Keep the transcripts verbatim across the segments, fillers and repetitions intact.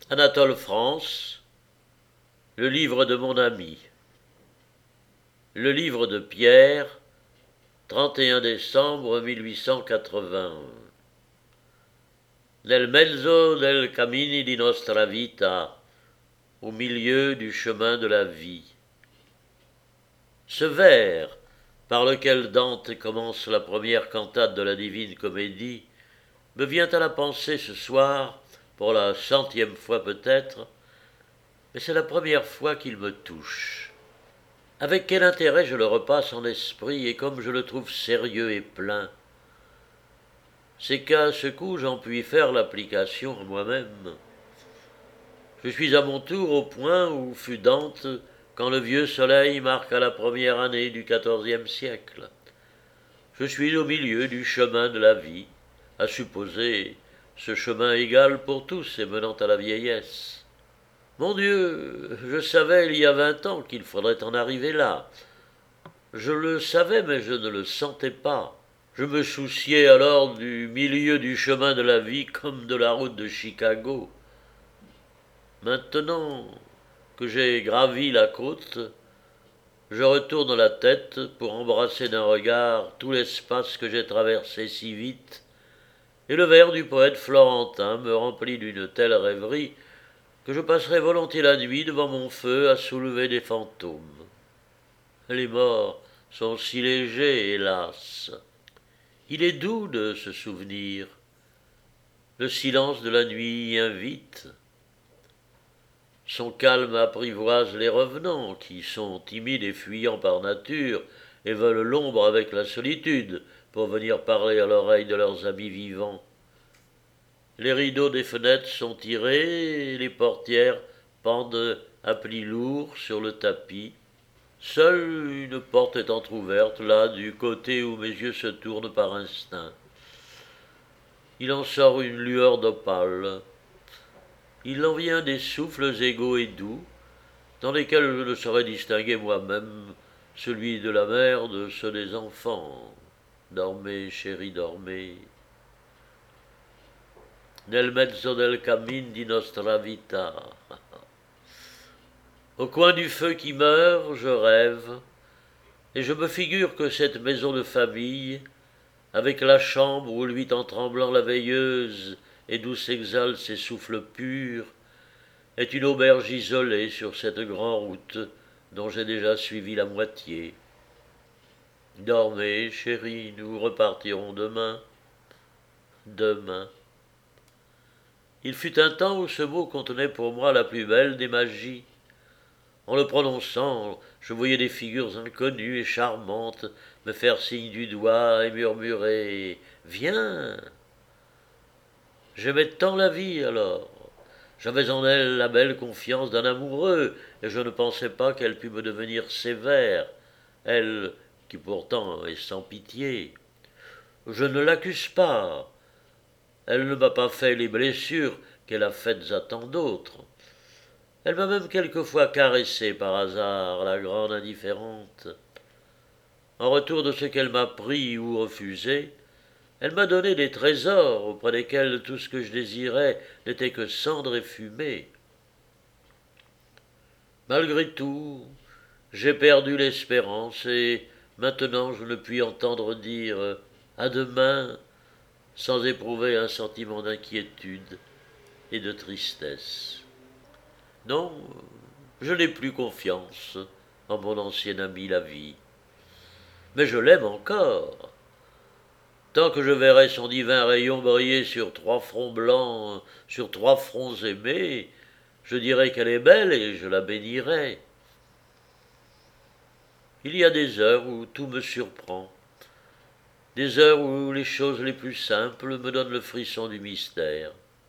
Anatole France, le livre de mon ami. Le livre de Pierre, trente et un décembre mille huit cent quatre-vingt. Nel mezzo del cammini di nostra vita, au milieu du chemin de la vie. Ce vers, par lequel Dante commence la première cantate de la Divine Comédie, me vient à la pensée ce soir, pour la centième fois peut-être, mais c'est la première fois qu'il me touche. Avec quel intérêt je le repasse en esprit et comme je le trouve sérieux et plein. C'est qu'à ce coup j'en puis faire l'application à moi-même. Je suis à mon tour au point où fut Dante quand le vieux soleil marqua la première année du quatorzième siècle. Je suis au milieu du chemin de la vie, à supposer ce chemin égal pour tous et menant à la vieillesse. Mon Dieu, je savais il y a vingt ans qu'il faudrait en arriver là. Je le savais, mais je ne le sentais pas. Je me souciais alors du milieu du chemin de la vie comme de la route de Chicago. Maintenant que j'ai gravi la côte, je retourne la tête pour embrasser d'un regard tout l'espace que j'ai traversé si vite, et le vers du poète florentin me remplit d'une telle rêverie que je passerai volontiers la nuit devant mon feu à soulever des fantômes. Les morts sont si légers, hélas. Il est doux de se souvenir. Le silence de la nuit y invite. Son calme apprivoise les revenants, qui sont timides et fuyants par nature, et veulent l'ombre avec la solitude, pour venir parler à l'oreille de leurs amis vivants. Les rideaux des fenêtres sont tirés, et les portières pendent à plis lourds sur le tapis. Seule une porte est entr'ouverte, là, du côté où mes yeux se tournent par instinct. Il en sort une lueur d'opale. Il en vient des souffles égaux et doux, dans lesquels je ne saurais distinguer moi-même celui de la mère de ceux des enfants. Dormez, chérie, dormez. Nel mezzo del cammin di nostra vita. Au coin du feu qui meurt, je rêve, et je me figure que cette maison de famille, avec la chambre où luit en tremblant la veilleuse et d'où s'exhalent ses souffles purs, est une auberge isolée sur cette grande route dont j'ai déjà suivi la moitié. Dormez, chérie, nous repartirons demain. Demain. Il fut un temps où ce mot contenait pour moi la plus belle des magies. En le prononçant, je voyais des figures inconnues et charmantes me faire signe du doigt et murmurer « Viens !» J'aimais tant la vie alors. J'avais en elle la belle confiance d'un amoureux, et je ne pensais pas qu'elle pût me devenir sévère, elle qui pourtant est sans pitié. Je ne l'accuse pas. Elle ne m'a pas fait les blessures qu'elle a faites à tant d'autres. Elle m'a même quelquefois caressé par hasard, la grande indifférente. En retour de ce qu'elle m'a pris ou refusé, elle m'a donné des trésors auprès desquels tout ce que je désirais n'était que cendre et fumée. Malgré tout, j'ai perdu l'espérance et maintenant je ne puis entendre dire « à demain » sans éprouver un sentiment d'inquiétude et de tristesse. Non, je n'ai plus confiance en mon ancien ami la vie. Mais je l'aime encore. Tant que je verrai son divin rayon briller sur trois fronts blancs, sur trois fronts aimés, je dirai qu'elle est belle et je la bénirai. Il y a des heures où tout me surprend, des heures où les choses les plus simples me donnent le frisson du mystère.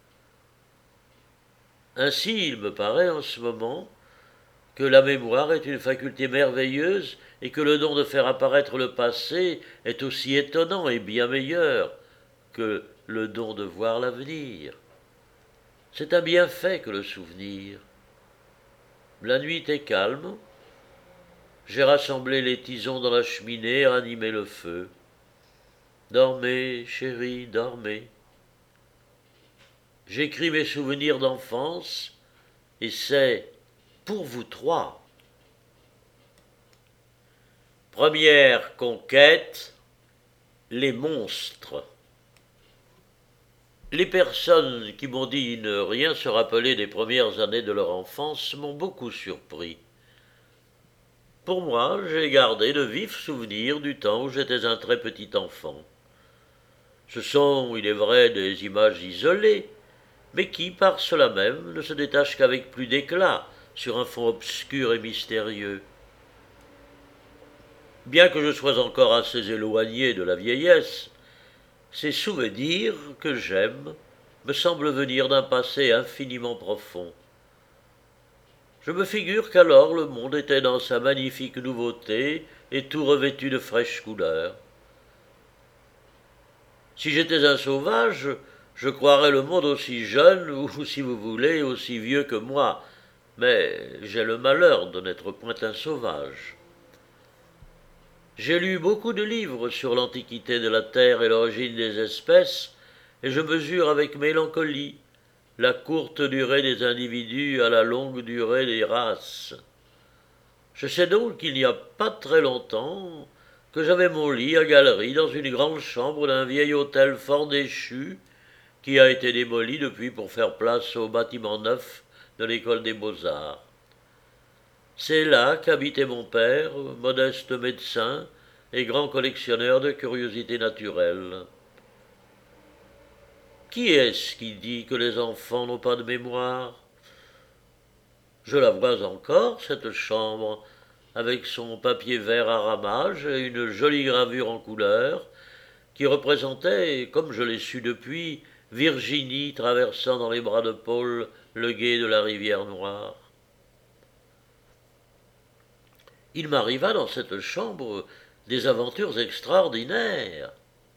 Ainsi, il me paraît en ce moment que la mémoire est une faculté merveilleuse et que le don de faire apparaître le passé est aussi étonnant et bien meilleur que le don de voir l'avenir. C'est un bienfait que le souvenir. La nuit est calme. J'ai rassemblé les tisons dans la cheminée et ranimé le feu. Dormez, chérie, dormez. j'écris mes souvenirs d'enfance, et c'est pour vous trois. Première conquête, les monstres. Les personnes qui m'ont dit ne rien se rappeler des premières années de leur enfance m'ont beaucoup surpris. Pour moi, j'ai gardé de vifs souvenirs du temps où j'étais un très petit enfant. Ce sont, il est vrai, des images isolées, mais qui, par cela même, ne se détachent qu'avec plus d'éclat sur un fond obscur et mystérieux. Bien que je sois encore assez éloigné de la vieillesse, ces souvenirs que j'aime me semblent venir d'un passé infiniment profond. Je me figure qu'alors le monde était dans sa magnifique nouveauté et tout revêtu de fraîches couleurs. Si j'étais un sauvage, je croirais le monde aussi jeune ou, si vous voulez, aussi vieux que moi, mais j'ai le malheur de n'être point un sauvage. J'ai lu beaucoup de livres sur l'antiquité de la Terre et l'origine des espèces, et je mesure avec mélancolie la courte durée des individus à la longue durée des races. Je sais donc qu'il n'y a pas très longtemps que j'avais mon lit à galerie dans une grande chambre d'un vieil hôtel fort déchu qui a été démoli depuis pour faire place au bâtiment neuf de l'école des beaux-arts. C'est là qu'habitait mon père, modeste médecin et grand collectionneur de curiosités naturelles. Qui est-ce qui dit que les enfants n'ont pas de mémoire? Je la vois encore, cette chambre, avec son papier vert à ramages et une jolie gravure en couleur, qui représentait, comme je l'ai su depuis, Virginie traversant dans les bras de Paul le gué de la rivière Noire. Il m'arriva dans cette chambre des aventures extraordinaires.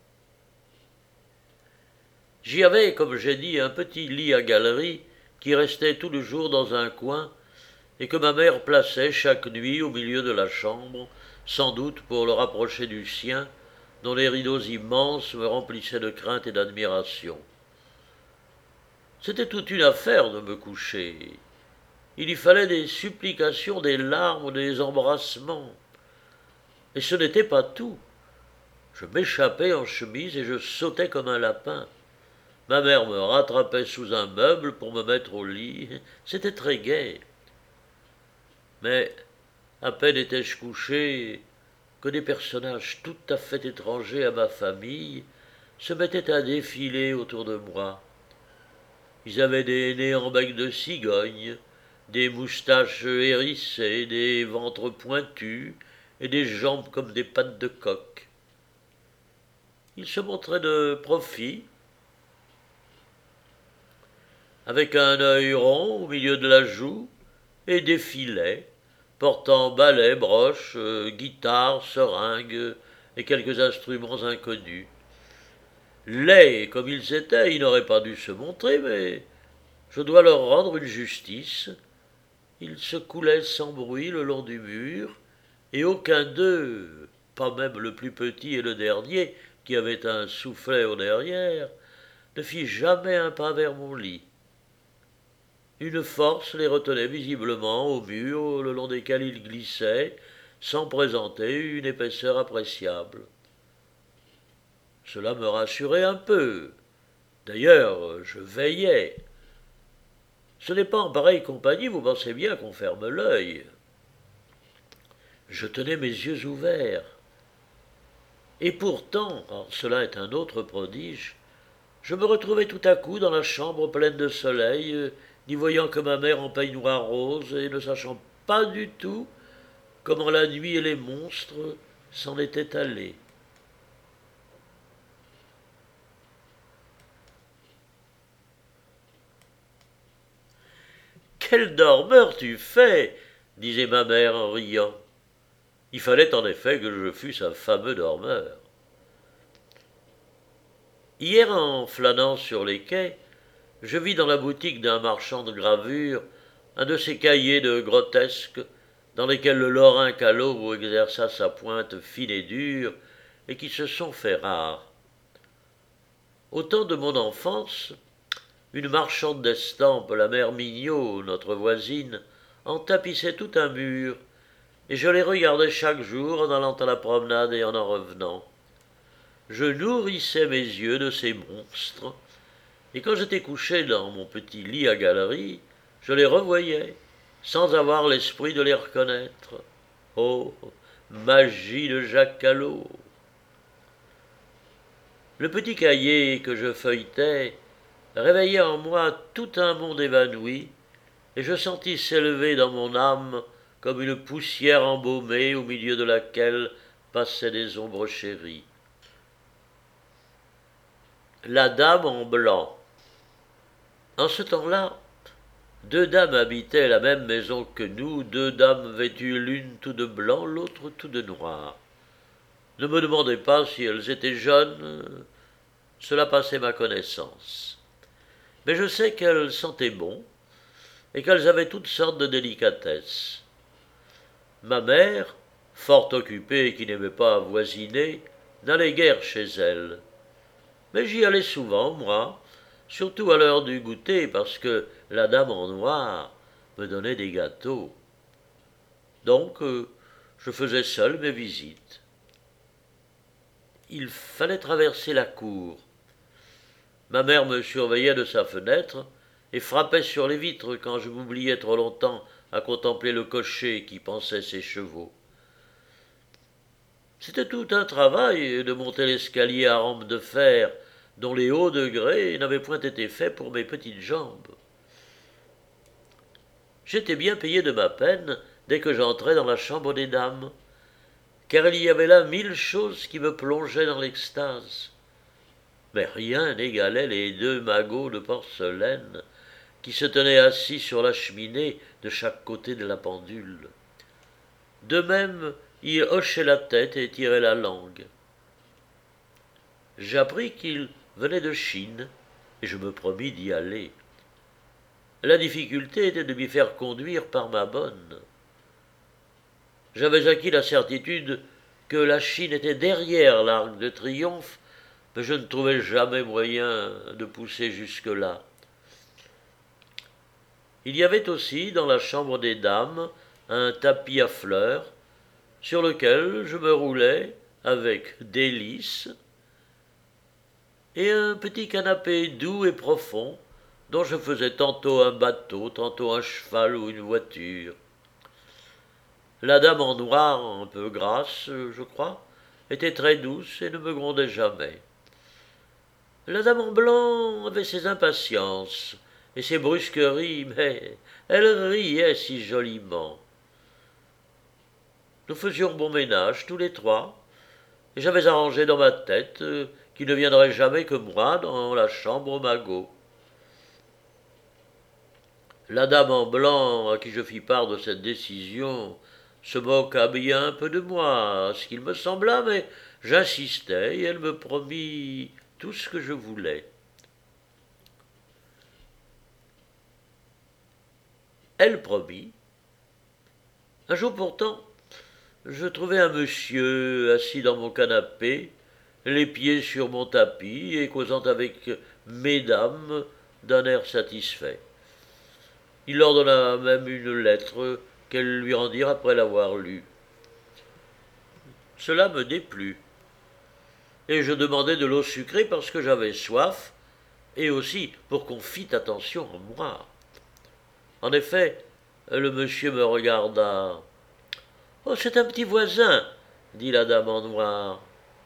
J'y avais, comme j'ai dit, un petit lit à galerie qui restait tout le jour dans un coin et que ma mère plaçait chaque nuit au milieu de la chambre, sans doute pour le rapprocher du sien, dont les rideaux immenses me remplissaient de crainte et d'admiration. C'était toute une affaire de me coucher. Il y fallait des supplications, des larmes, des embrassements. Et ce n'était pas tout. Je m'échappais en chemise et je sautais comme un lapin. Ma mère me rattrapait sous un meuble pour me mettre au lit. C'était très gai. Mais à peine étais-je couché que des personnages tout à fait étrangers à ma famille se mettaient à défiler autour de moi. Ils avaient des nez en bec de cigogne, des moustaches hérissées, des ventres pointus et des jambes comme des pattes de coq. Ils se montraient de profil, avec un œil rond au milieu de la joue, et défilaient, portant balais, broches, euh, guitares, seringues et quelques instruments inconnus. Laids comme ils étaient, ils n'auraient pas dû se montrer, mais je dois leur rendre une justice. Ils se coulaient sans bruit le long du mur, et aucun d'eux, pas même le plus petit et le dernier, qui avait un soufflet au derrière, ne fit jamais un pas vers mon lit. Une force les retenait visiblement au mur le long desquels ils glissaient, sans présenter une épaisseur appréciable. Cela me rassurait un peu. D'ailleurs, je veillais. Ce n'est pas en pareille compagnie, vous pensez bien, qu'on ferme l'œil. Je tenais mes yeux ouverts. Et pourtant, alors cela est un autre prodige, je me retrouvais tout à coup dans la chambre pleine de soleil, n'y voyant que ma mère en peignoir rose et ne sachant pas du tout comment la nuit et les monstres s'en étaient allés. Quel dormeur tu fais, disait ma mère en riant. Il fallait en effet que je fusse un fameux dormeur. Hier, en flânant sur les quais, je vis dans la boutique d'un marchand de gravures un de ces cahiers de grotesques dans lesquels le Lorrain Callot exerça sa pointe fine et dure et qui se sont faits rares. Au temps de mon enfance, Une marchande d'estampes, la mère Mignot, notre voisine, en tapissait tout un mur, et je les regardais chaque jour en allant à la promenade et en en revenant. Je nourrissais mes yeux de ces monstres, et quand j'étais couché dans mon petit lit à galerie, je les revoyais, sans avoir l'esprit de les reconnaître. Oh, magie de Jacques Callot! Le petit cahier que je feuilletais réveillait en moi tout un monde évanoui, et je sentis s'élever dans mon âme comme une poussière embaumée au milieu de laquelle passaient des ombres chéries. La dame en blanc. En ce temps-là, deux dames habitaient la même maison que nous, deux dames vêtues l'une tout de blanc, l'autre tout de noir. Ne me demandez pas si elles étaient jeunes, cela passait ma connaissance. Mais je sais qu'elles sentaient bon, et qu'elles avaient toutes sortes de délicatesses. Ma mère, fort occupée et qui n'aimait pas voisiner, n'allait guère chez elle. Mais j'y allais souvent, moi, surtout à l'heure du goûter, parce que la dame en noir me donnait des gâteaux. Donc, euh, je faisais seul mes visites. Il fallait traverser la cour. Ma mère me surveillait de sa fenêtre et frappait sur les vitres quand je m'oubliais trop longtemps à contempler le cocher qui pansait ses chevaux. C'était tout un travail de monter l'escalier à rampe de fer dont les hauts degrés n'avaient point été faits pour mes petites jambes. J'étais bien payé de ma peine dès que j'entrais dans la chambre des dames, car il y avait là mille choses qui me plongeaient dans l'extase. Mais rien n'égalait les deux magots de porcelaine qui se tenaient assis sur la cheminée de chaque côté de la pendule. De même, ils hochaient la tête et tiraient la langue. J'appris qu'ils venaient de Chine, et je me promis d'y aller. La difficulté était de m'y faire conduire par ma bonne. J'avais acquis la certitude que la Chine était derrière l'Arc de Triomphe, mais je ne trouvais jamais moyen de pousser jusque-là. Il y avait aussi dans la chambre des dames un tapis à fleurs, sur lequel je me roulais avec délice, et un petit canapé doux et profond, dont je faisais tantôt un bateau, tantôt un cheval ou une voiture. La dame en noir, un peu grasse, je crois, était très douce et ne me grondait jamais. La dame en blanc avait ses impatiences et ses brusqueries, mais elle riait si joliment. Nous faisions bon ménage tous les trois, et j'avais arrangé dans ma tête qu'il ne viendrait jamais que moi dans la chambre au magot. La dame en blanc, à qui je fis part de cette décision, se moqua bien un peu de moi, à ce qu'il me sembla, mais j'insistai, et elle me promit tout ce que je voulais. Elle promit. Un jour pourtant, je trouvai un monsieur assis dans mon canapé, les pieds sur mon tapis, et causant avec mesdames d'un air satisfait. Il leur donna même une lettre qu'elles lui rendirent après l'avoir lue. Cela me déplut, et je demandai de l'eau sucrée parce que j'avais soif, et aussi pour qu'on fît attention à moi. En effet, le monsieur me regarda. « Oh, c'est un petit voisin, » dit la dame en noir.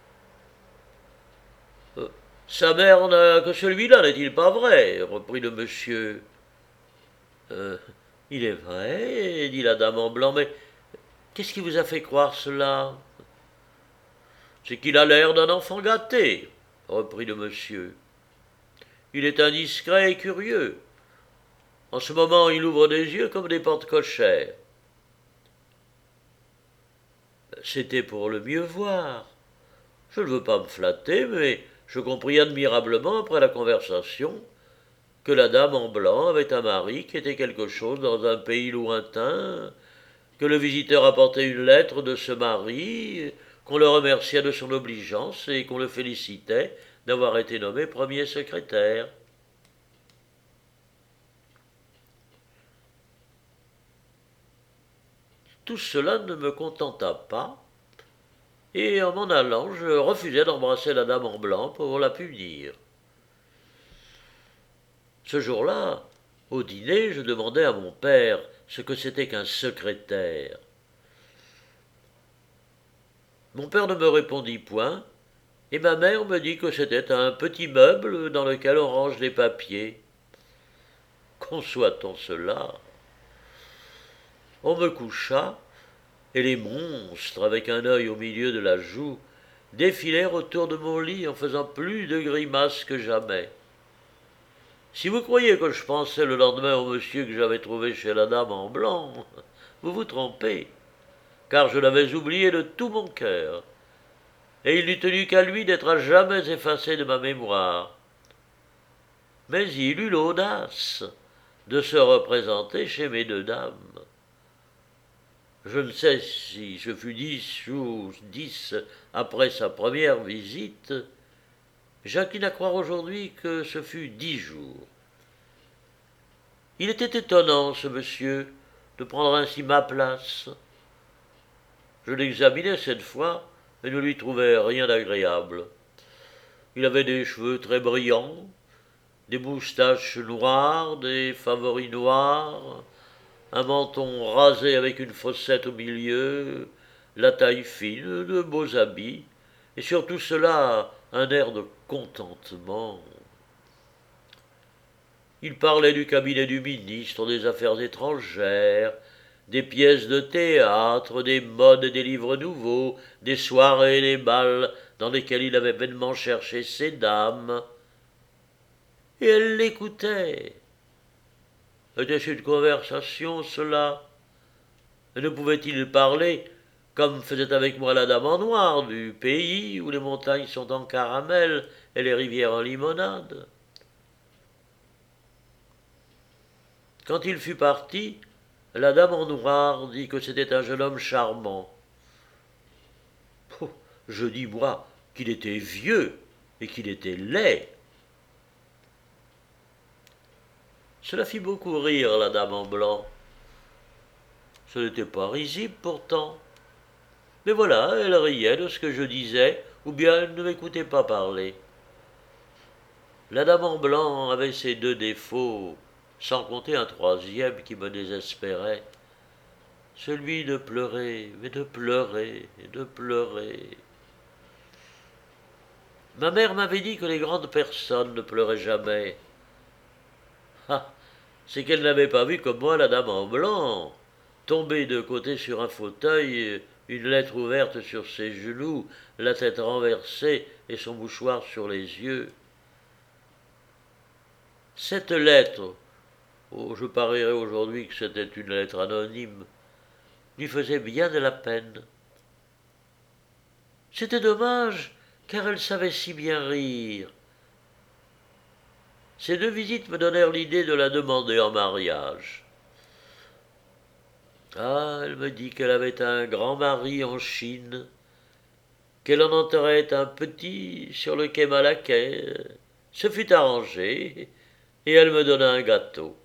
Euh, « Sa mère n'a que celui-là, n'est-il pas vrai ?» reprit le monsieur. Euh, « Il est vrai, » dit la dame en blanc, « mais qu'est-ce qui vous a fait croire cela ?»« C'est qu'il a l'air d'un enfant gâté, » reprit le monsieur. « Il est indiscret et curieux. En ce moment, il ouvre des yeux comme des portes cochères. » C'était pour le mieux voir. Je ne veux pas me flatter, mais je compris admirablement après la conversation que la dame en blanc avait un mari qui était quelque chose dans un pays lointain, que le visiteur apportait une lettre de ce mari, qu'on le remerciait de son obligeance et qu'on le félicitait d'avoir été nommé premier secrétaire. Tout cela ne me contenta pas, et en m'en allant, je refusai d'embrasser la dame en blanc pour la punir. Ce jour-là, au dîner, je demandai à mon père ce que c'était qu'un secrétaire. Mon père ne me répondit point, et ma mère me dit que c'était un petit meuble dans lequel on range des papiers. Conçoit-on cela? On me coucha, et les monstres, avec un œil au milieu de la joue, défilèrent autour de mon lit en faisant plus de grimaces que jamais. Si vous croyez que je pensais le lendemain au monsieur que j'avais trouvé chez la dame en blanc, vous vous trompez, car je l'avais oublié de tout mon cœur, et il n'eût tenu qu'à lui d'être à jamais effacé de ma mémoire. Mais il eut l'audace de se représenter chez mes deux dames. Je ne sais si je fus dix ou dix après sa première visite. J'incline à croire aujourd'hui que ce fut dix jours. Il était étonnant, ce monsieur, de prendre ainsi ma place. Je l'examinai cette fois et ne lui trouvai rien d'agréable. Il avait des cheveux très brillants, des moustaches noires, des favoris noirs, un menton rasé avec une fossette au milieu, la taille fine, de beaux habits, et sur tout cela un air de contentement. Il parlait du cabinet du ministre des Affaires étrangères, des pièces de théâtre, des modes et des livres nouveaux, des soirées et des bals dans lesquels il avait vainement cherché ses dames. Et elle l'écoutait. Était-ce une conversation, cela? Et ne pouvait-il parler, comme faisait avec moi la dame en noir, du pays où les montagnes sont en caramel et les rivières en limonade? Quand il fut parti, la dame en noir dit que c'était un jeune homme charmant. Oh, je dis, moi, qu'il était vieux et qu'il était laid. Cela fit beaucoup rire la dame en blanc. Ce n'était pas risible pourtant. Mais voilà, elle riait de ce que je disais, ou bien elle ne m'écoutait pas parler. La dame en blanc avait ses deux défauts, sans compter un troisième qui me désespérait. Celui de pleurer, mais de pleurer, et de pleurer. Ma mère m'avait dit que les grandes personnes ne pleuraient jamais. Ah, c'est qu'elle n'avait pas vu comme moi la dame en blanc, tomber de côté sur un fauteuil, une lettre ouverte sur ses genoux, la tête renversée et son mouchoir sur les yeux. Cette lettre, oh, je parierais aujourd'hui que c'était une lettre anonyme, lui faisait bien de la peine. C'était dommage, car elle savait si bien rire. Ces deux visites me donnèrent l'idée de la demander en mariage. Ah, elle me dit qu'elle avait un grand mari en Chine, qu'elle en enterrait un petit sur le quai Malaquais. Ce fut arrangé, et elle me donna un gâteau.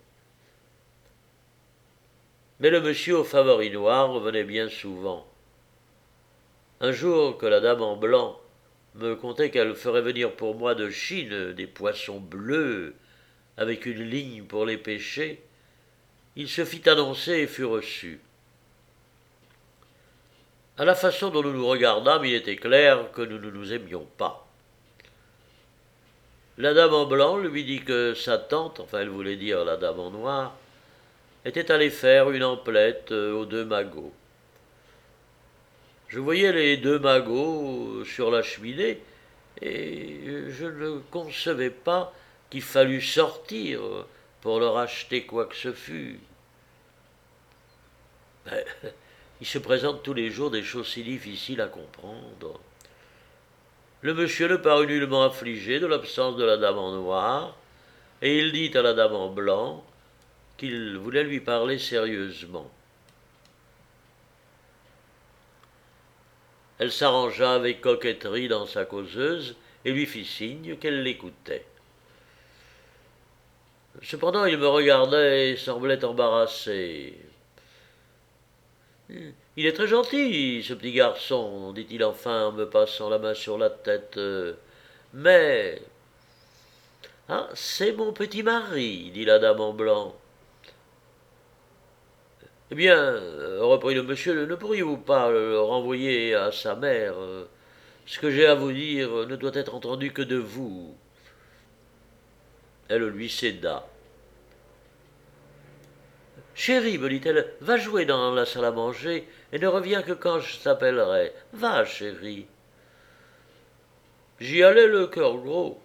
Mais le monsieur aux favoris noirs revenait bien souvent. Un jour que la dame en blanc me contait qu'elle ferait venir pour moi de Chine des poissons bleus, avec une ligne pour les pêcher, il se fit annoncer et fut reçu. À la façon dont nous nous regardâmes, il était clair que nous ne nous aimions pas. La dame en blanc lui dit que sa tante, enfin elle voulait dire la dame en noir, était allée faire une emplette aux deux magots. Je voyais les deux magots sur la cheminée, et je ne concevais pas qu'il fallût sortir pour leur acheter quoi que ce fût. Ben, il se présente tous les jours des choses si difficiles à comprendre. Le monsieur ne parut nullement affligé de l'absence de la dame en noir, et il dit à la dame en blanc qu'il voulait lui parler sérieusement. Elle s'arrangea avec coquetterie dans sa causeuse et lui fit signe qu'elle l'écoutait. Cependant, il me regardait et semblait embarrassé. Il est très gentil, ce petit garçon, dit-il enfin en me passant la main sur la tête. Euh, Mais. Ah, c'est mon petit mari, dit la dame en blanc. Eh bien, euh, reprit le monsieur, ne pourriez-vous pas le renvoyer à sa mère? Ce que j'ai à vous dire ne doit être entendu que de vous. Elle lui céda. Chérie, me dit-elle, va jouer dans la salle à manger et ne reviens que quand je t'appellerai. Va, chérie. J'y allais le cœur gros.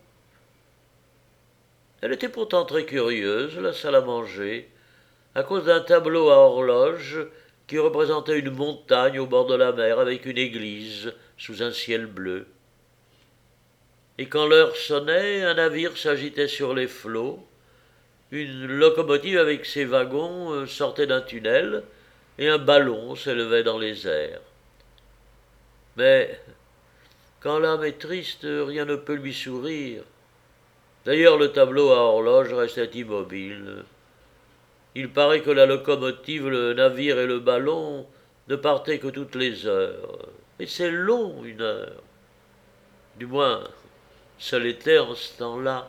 Elle était pourtant très curieuse, la salle à manger, à cause d'un tableau à horloge qui représentait une montagne au bord de la mer avec une église sous un ciel bleu. Et quand l'heure sonnait, un navire s'agitait sur les flots, une locomotive avec ses wagons sortait d'un tunnel, et un ballon s'élevait dans les airs. Mais quand l'âme est triste, rien ne peut lui sourire. D'ailleurs, le tableau à horloge restait immobile. Il paraît que la locomotive, le navire et le ballon ne partaient que toutes les heures. Et c'est long, une heure. Du moins, ça l'était en ce temps-là.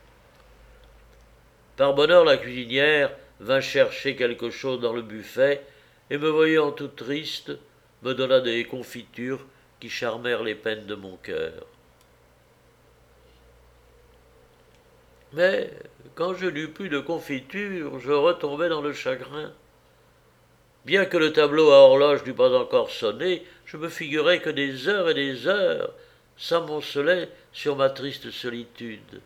Par bonheur, la cuisinière vint chercher quelque chose dans le buffet, et me voyant tout triste, me donna des confitures qui charmèrent les peines de mon cœur. Mais quand je n'eus plus de confitures, je retombai dans le chagrin. Bien que le tableau à horloge n'eût pas encore sonné, je me figurais que des heures et des heures s'amoncelaient sur ma triste solitude.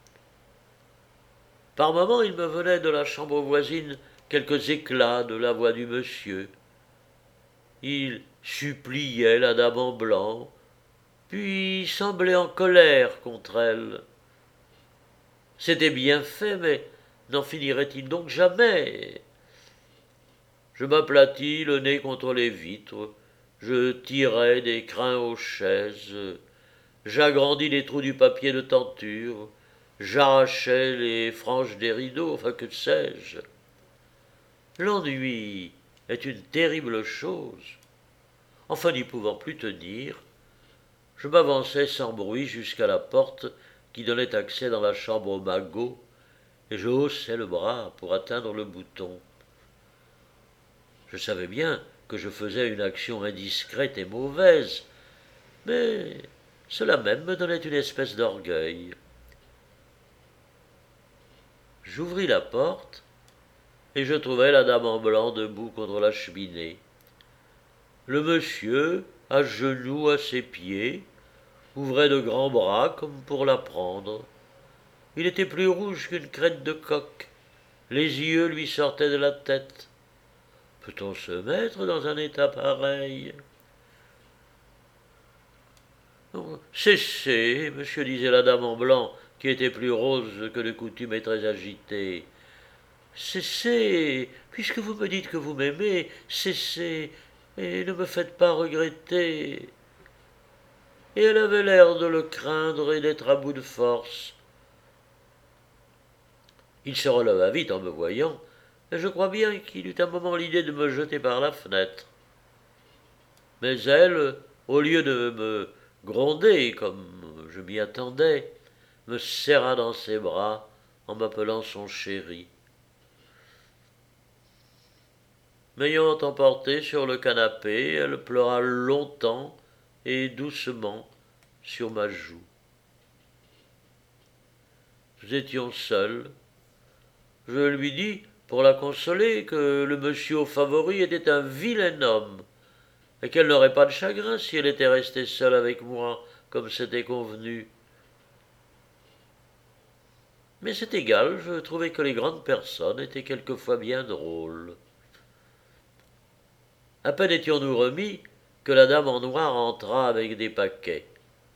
Par moments, il me venait de la chambre voisine quelques éclats de la voix du monsieur. Il suppliait la dame en blanc, puis semblait en colère contre elle. C'était bien fait, mais n'en finirait-il donc jamais? Je m'aplatis le nez contre les vitres, je tirais des crins aux chaises, j'agrandis les trous du papier de tenture, j'arrachais les franges des rideaux, enfin que sais-je. L'ennui est une terrible chose. Enfin, n'y pouvant plus tenir, je m'avançai sans bruit jusqu'à la porte qui donnait accès dans la chambre au magot, et je haussai le bras pour atteindre le bouton. Je savais bien que je faisais une action indiscrète et mauvaise, mais cela même me donnait une espèce d'orgueil. J'ouvris la porte, et je trouvai la dame en blanc debout contre la cheminée. Le monsieur, à genoux à ses pieds, ouvrait de grands bras comme pour la prendre. Il était plus rouge qu'une crête de coq. Les yeux lui sortaient de la tête. Peut-on se mettre dans un état pareil? Cessez, monsieur, disait la dame en blanc, qui était plus rose que de coutume et très agitée. Cessez, puisque vous me dites que vous m'aimez, cessez, et ne me faites pas regretter. Et elle avait l'air de le craindre et d'être à bout de force. Il se releva vite en me voyant, et je crois bien qu'il eut un moment l'idée de me jeter par la fenêtre. Mais elle, au lieu de me gronder comme je m'y attendais, me serra dans ses bras en m'appelant son chéri. M'ayant emporté sur le canapé, elle pleura longtemps et doucement sur ma joue. Nous étions seuls. Je lui dis, pour la consoler, que le monsieur au favori était un vilain homme, et qu'elle n'aurait pas de chagrin si elle était restée seule avec moi, comme c'était convenu. Mais c'est égal, je trouvais que les grandes personnes étaient quelquefois bien drôles. À peine étions-nous remis que la dame en noir entra avec des paquets.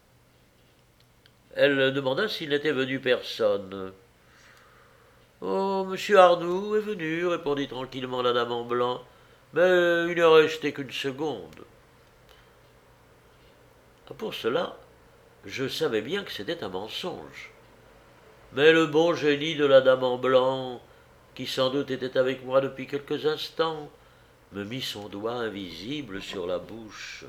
Elle demanda s'il n'était venu personne. « Oh, monsieur Arnoux est venu, répondit tranquillement la dame en blanc, mais il n'est resté qu'une seconde. Pour cela, je savais bien que c'était un mensonge. Mais le bon génie de la dame en blanc, qui sans doute était avec moi depuis quelques instants, me mit son doigt invisible sur la bouche.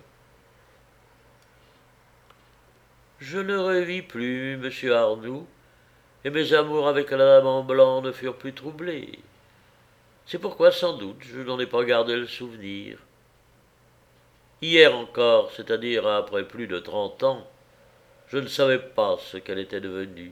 Je ne revis plus M. Arnoux, et mes amours avec la dame en blanc ne furent plus troublés. C'est pourquoi, sans doute, je n'en ai pas gardé le souvenir. Hier encore, c'est-à-dire après plus de trente ans, je ne savais pas ce qu'elle était devenue.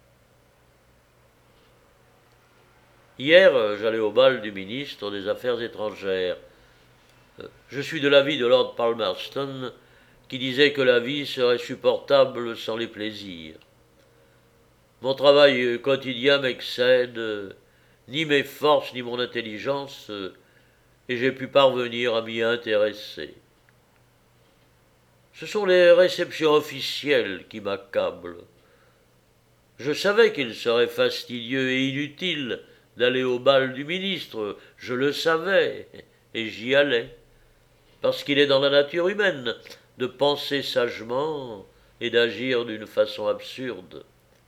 Hier, j'allais au bal du ministre des Affaires étrangères. Je suis de l'avis de Lord Palmerston, qui disait que la vie serait supportable sans les plaisirs. Mon travail quotidien m'excède, ni mes forces ni mon intelligence, et j'ai pu parvenir à m'y intéresser. Ce sont les réceptions officielles qui m'accablent. Je savais qu'il serait fastidieux et inutile d'aller au bal du ministre, je le savais, et j'y allais, parce qu'il est dans la nature humaine de penser sagement et d'agir d'une façon absurde.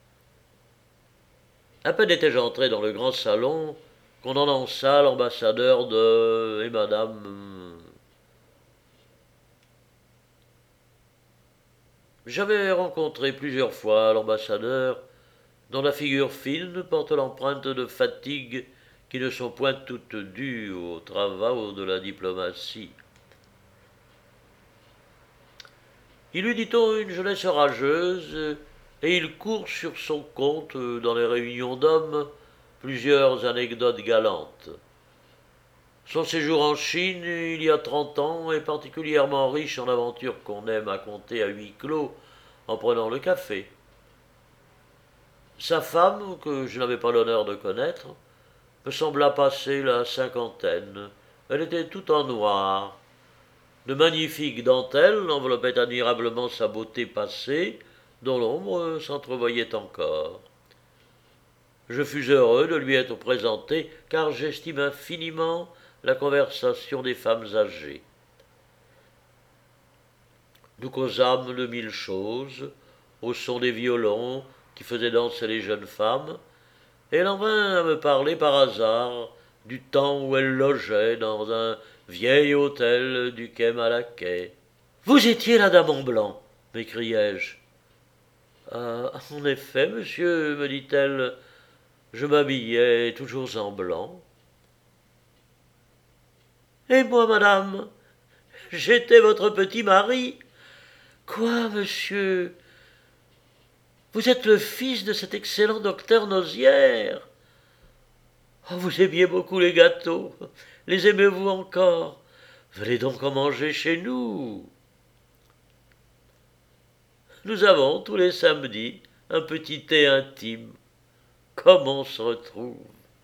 À peine étais-je entré dans le grand salon qu'on annonça l'ambassadeur de... et madame... J'avais rencontré plusieurs fois l'ambassadeur, dont la figure fine porte l'empreinte de fatigue qui ne sont point toutes dues aux travaux de la diplomatie. Il eut, dit-on, une jeunesse rageuse, et il court sur son compte, dans les réunions d'hommes, plusieurs anecdotes galantes. Son séjour en Chine, il y a trente ans, est particulièrement riche en aventures qu'on aime à conter à huis clos en prenant le café. Sa femme, que je n'avais pas l'honneur de connaître, me sembla passer la cinquantaine. Elle était toute en noir. De magnifiques dentelles enveloppaient admirablement sa beauté passée, dont l'ombre s'entrevoyait encore. Je fus heureux de lui être présenté, car j'estime infiniment la conversation des femmes âgées. Nous causâmes de mille choses, au son des violons qui faisaient danser les jeunes femmes, et elle en vint à me parler par hasard du temps où elle logeait dans un vieil hôtel du quai Malaquais. « Vous étiez la dame en blanc » m'écriai-je. « Ah, en effet, monsieur, me dit-elle, je m'habillais toujours en blanc. »« Et moi, madame, j'étais votre petit mari. »« Quoi, monsieur? Vous êtes le fils de cet excellent docteur Nozière. Oh, vous aimiez beaucoup les gâteaux. Les aimez-vous encore? Venez donc en manger chez nous. Nous avons, tous les samedis, un petit thé intime. Comme on se retrouve.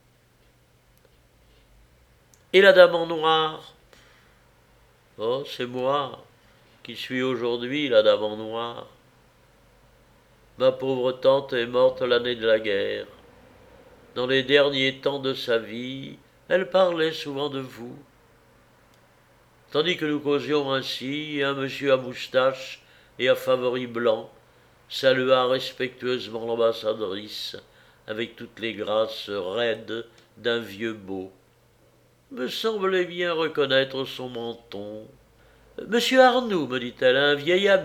Et la dame en noir? Oh, c'est moi qui suis aujourd'hui la dame en noir. Ma pauvre tante est morte l'année de la guerre. Dans les derniers temps de sa vie, elle parlait souvent de vous. Tandis que nous causions ainsi, un monsieur à moustache et à favoris blancs salua respectueusement l'ambassadrice avec toutes les grâces raides d'un vieux beau. Me semblait bien reconnaître son menton. « Monsieur Arnoux, me dit-elle, un vieil ami. »«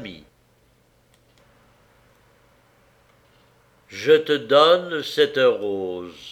Je te donne cette rose. »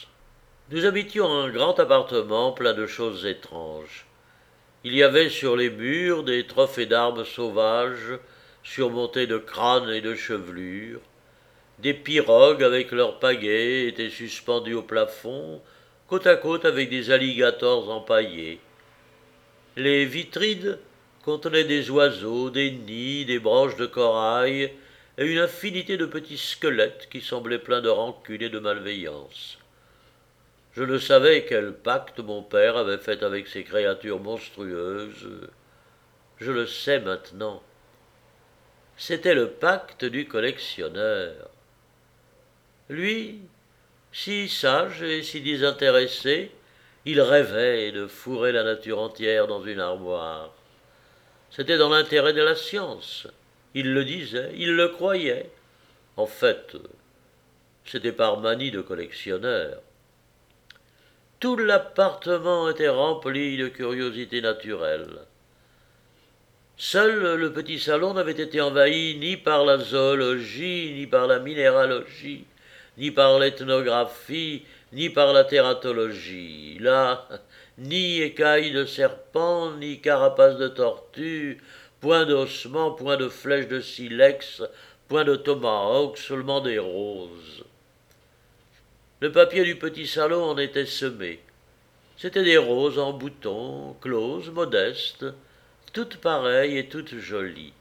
Nous habitions un grand appartement plein de choses étranges. Il y avait sur les murs des trophées d'armes sauvages surmontés de crânes et de chevelures. Des pirogues avec leurs pagaies étaient suspendues au plafond, côte à côte avec des alligators empaillés. Les vitrines contenaient des oiseaux, des nids, des branches de corail et une infinité de petits squelettes qui semblaient pleins de rancune et de malveillance. Je ne savais quel pacte mon père avait fait avec ces créatures monstrueuses. Je le sais maintenant. C'était le pacte du collectionneur. Lui, si sage et si désintéressé, il rêvait de fourrer la nature entière dans une armoire. C'était dans l'intérêt de la science. Il le disait, il le croyait. En fait, c'était par manie de collectionneur. Tout l'appartement était rempli de curiosités naturelles. Seul le petit salon n'avait été envahi ni par la zoologie, ni par la minéralogie, ni par l'ethnographie, ni par la tératologie. Là, ni écailles de serpent, ni carapace de tortue, point d'ossements, point de flèches de silex, point de tomahawk, seulement des roses. Le papier du petit salon en était semé. C'étaient des roses en boutons, closes, modestes, toutes pareilles et toutes jolies.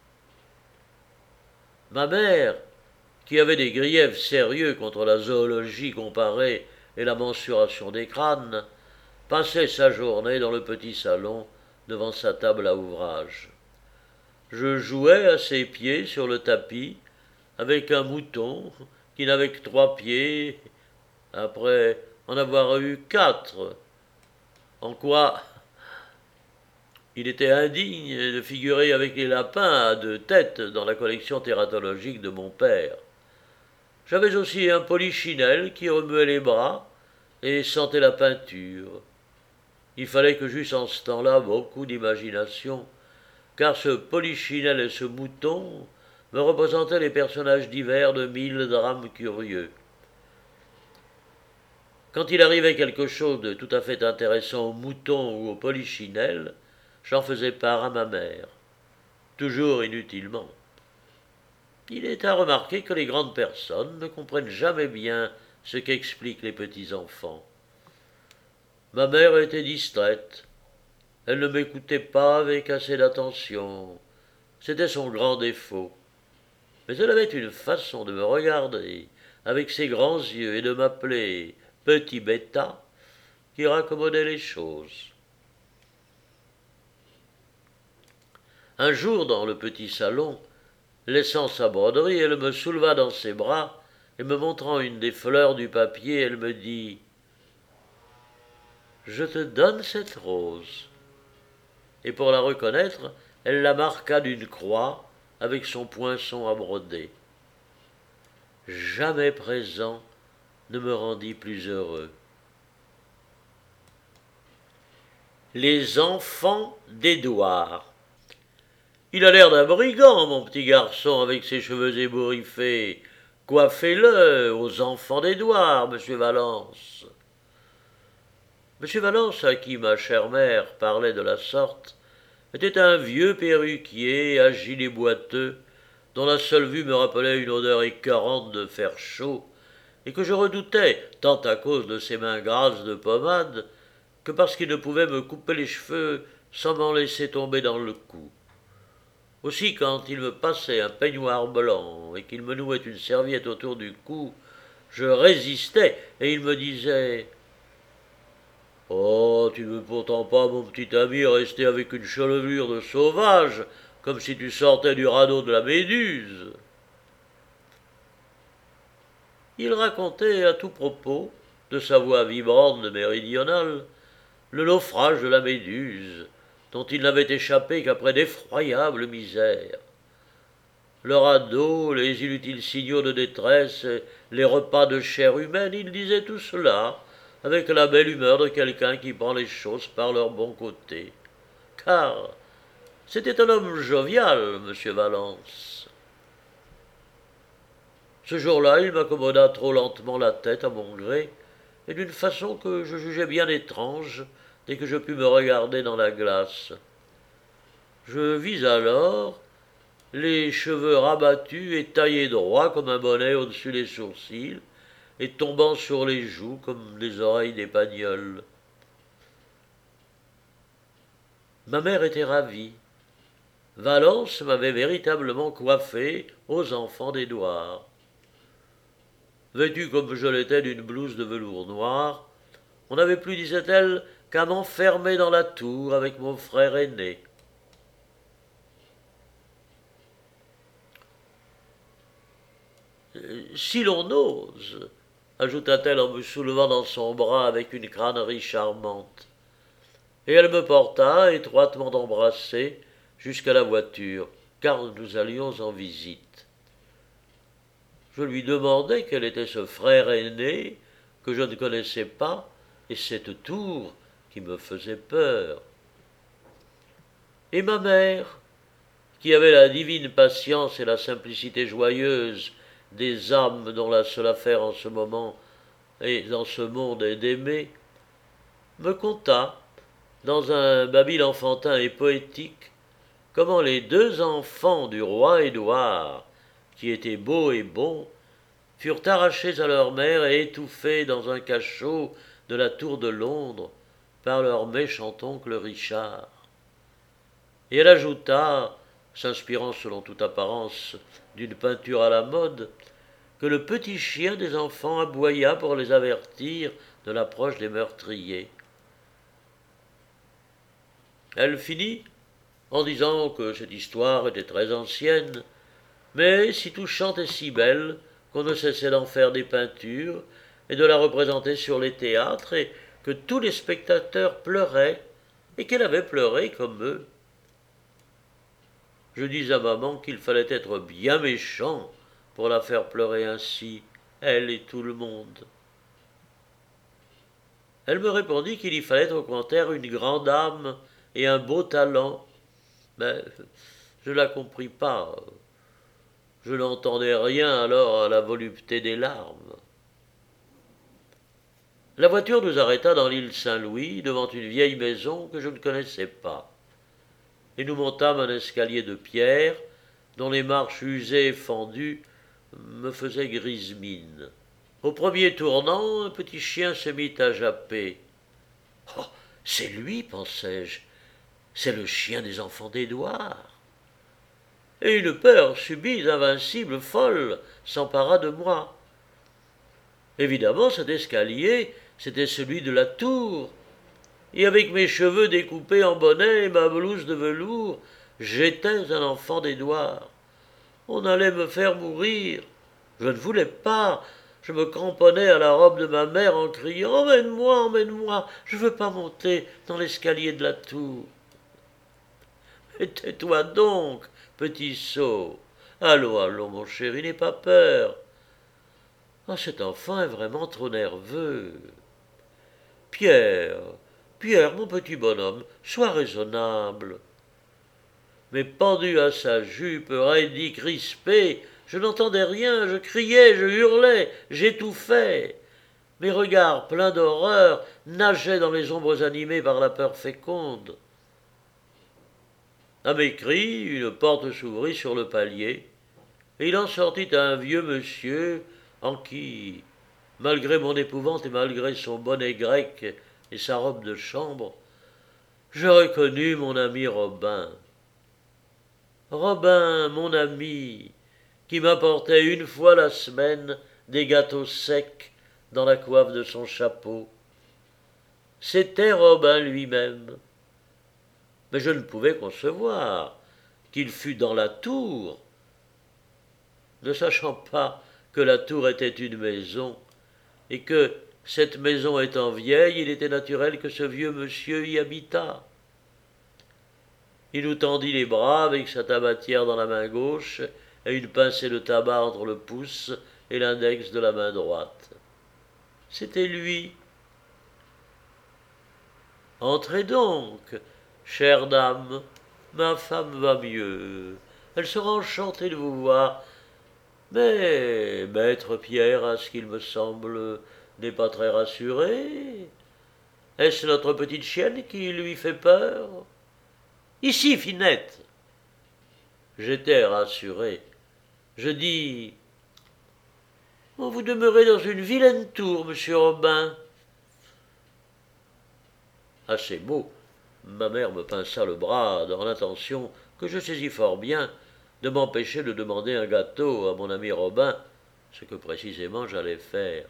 Ma mère, qui avait des griefs sérieux contre la zoologie comparée et la mensuration des crânes, passait sa journée dans le petit salon devant sa table à ouvrage. Je jouais à ses pieds sur le tapis avec un mouton qui n'avait que trois pieds, après en avoir eu quatre, en quoi il était indigne de figurer avec les lapins à deux têtes dans la collection tératologique de mon père. J'avais aussi un polichinelle qui remuait les bras et sentait la peinture. Il fallait que j'eusse en ce temps-là beaucoup d'imagination, car ce polichinelle et ce mouton me représentaient les personnages divers de mille drames curieux. Quand il arrivait quelque chose de tout à fait intéressant au mouton ou au polichinelle, j'en faisais part à ma mère, toujours inutilement. Il est à remarquer que les grandes personnes ne comprennent jamais bien ce qu'expliquent les petits enfants. Ma mère était distraite. Elle ne m'écoutait pas avec assez d'attention. C'était son grand défaut. Mais elle avait une façon de me regarder avec ses grands yeux et de m'appeler petit bêta qui raccommodait les choses. Un jour, dans le petit salon, laissant sa broderie, elle me souleva dans ses bras et me montrant une des fleurs du papier, elle me dit « Je te donne cette rose ». Et pour la reconnaître, elle la marqua d'une croix avec son poinçon à broder. Jamais présent ne me rendit plus heureux. Les enfants d'Édouard. Il a l'air d'un brigand, mon petit garçon, avec ses cheveux ébouriffés. Coiffez-le aux enfants d'Édouard, monsieur Valence. Monsieur Valence, à qui ma chère mère parlait de la sorte, était un vieux perruquier, agile et boiteux, dont la seule vue me rappelait une odeur écœurante de fer chaud, et que je redoutais, tant à cause de ses mains grasses de pommade, que parce qu'il ne pouvait me couper les cheveux sans m'en laisser tomber dans le cou. Aussi, quand il me passait un peignoir blanc et qu'il me nouait une serviette autour du cou, je résistais et il me disait « Oh, tu ne veux pourtant pas, mon petit ami, rester avec une chevelure de sauvage, comme si tu sortais du radeau de la Méduse. » Il racontait à tout propos, de sa voix vibrante de méridionale, le naufrage de la Méduse, dont il n'avait échappé qu'après d'effroyables misères. Le radeau, les inutiles signaux de détresse, les repas de chair humaine, il disait tout cela avec la belle humeur de quelqu'un qui prend les choses par leur bon côté. Car c'était un homme jovial, monsieur Valence. Ce jour-là, il m'accommoda trop lentement la tête à mon gré, et d'une façon que je jugeais bien étrange dès que je pus me regarder dans la glace. Je vis alors les cheveux rabattus et taillés droits comme un bonnet au-dessus des sourcils, et tombant sur les joues comme les oreilles d'Épagnols. Ma mère était ravie. Valence m'avait véritablement coiffé aux enfants d'Édouard. Vêtu comme je l'étais d'une blouse de velours noir, on n'avait plus, disait-elle, qu'à m'enfermer dans la tour avec mon frère aîné. Si l'on ose, ajouta-t-elle en me soulevant dans son bras avec une crânerie charmante. Et elle me porta, étroitement embrassée, jusqu'à la voiture, car nous allions en visite. Je lui demandai quel était ce frère aîné que je ne connaissais pas et cette tour qui me faisait peur. Et ma mère, qui avait la divine patience et la simplicité joyeuse des âmes dont la seule affaire en ce moment et dans ce monde est d'aimer, me conta, dans un babil enfantin et poétique, comment les deux enfants du roi Édouard, qui étaient beaux et bons, furent arrachés à leur mère et étouffés dans un cachot de la tour de Londres par leur méchant oncle Richard. Et elle ajouta, s'inspirant selon toute apparence d'une peinture à la mode, que le petit chien des enfants aboya pour les avertir de l'approche des meurtriers. Elle finit en disant que cette histoire était très ancienne, mais si touchante et si belle qu'on ne cessait d'en faire des peintures et de la représenter sur les théâtres, et que tous les spectateurs pleuraient, et qu'elle avait pleuré comme eux. Je dis à maman qu'il fallait être bien méchant pour la faire pleurer ainsi, elle et tout le monde. Elle me répondit qu'il y fallait au contraire une grande âme et un beau talent. Mais je ne la compris pas. Je n'entendais rien alors à la volupté des larmes. La voiture nous arrêta dans l'île Saint-Louis, devant une vieille maison que je ne connaissais pas. Et nous montâmes un escalier de pierre, dont les marches usées et fendues me faisaient grise mine. Au premier tournant, un petit chien se mit à japper. « Oh, c'est lui, pensai-je, c'est le chien des enfants d'Édouard. » Et une peur subite, invincible, folle, s'empara de moi. Évidemment, cet escalier, c'était celui de la tour, et avec mes cheveux découpés en bonnet et ma blouse de velours, j'étais un enfant d'Édouard. On allait me faire mourir. Je ne voulais pas. Je me cramponnais à la robe de ma mère en criant « Emmène-moi, emmène-moi, je ne veux pas monter dans l'escalier de la tour. » Mais tais-toi donc, petit sot. Allons, allons, mon chéri, n'aie pas peur. Ah, cet enfant est vraiment trop nerveux. Pierre, Pierre, mon petit bonhomme, sois raisonnable. Mais pendu à sa jupe, raidi, crispé, je n'entendais rien, je criais, je hurlais, j'étouffais. Mes regards pleins d'horreur nageaient dans les ombres animées par la peur féconde. À mes cris, une porte s'ouvrit sur le palier, et il en sortit un vieux monsieur en qui, malgré mon épouvante et malgré son bonnet grec et sa robe de chambre, je reconnus mon ami Robin. Robin, mon ami, qui m'apportait une fois la semaine des gâteaux secs dans la coiffe de son chapeau. C'était Robin lui-même. Mais je ne pouvais concevoir qu'il fût dans la tour. Ne sachant pas que la tour était une maison, et que, cette maison étant vieille, il était naturel que ce vieux monsieur y habitât. Il nous tendit les bras avec sa tabatière dans la main gauche et une pincée de tabac entre le pouce et l'index de la main droite. C'était lui. « Entrez donc, chère dame, ma femme va mieux. Elle sera enchantée de vous voir. Mais maître Pierre, à ce qu'il me semble, n'est pas très rassuré. Est-ce notre petite chienne qui lui fait peur? Ici, Finette. » J'étais rassuré. Je dis « Vous demeurez dans une vilaine tour, monsieur Robin. » À ces mots, ma mère me pinça le bras dans l'intention, que je saisis fort bien, de m'empêcher de demander un gâteau à mon ami Robin, ce que précisément j'allais faire.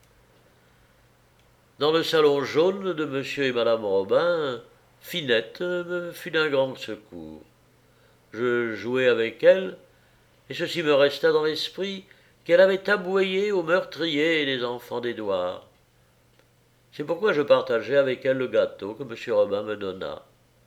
Dans le salon jaune de monsieur et madame Robin, Finette me fut d'un grand secours. Je jouai avec elle, et ceci me resta dans l'esprit, qu'elle avait aboyé aux meurtriers et les enfants d'Édouard. C'est pourquoi je partageai avec elle le gâteau que monsieur Robin me donna.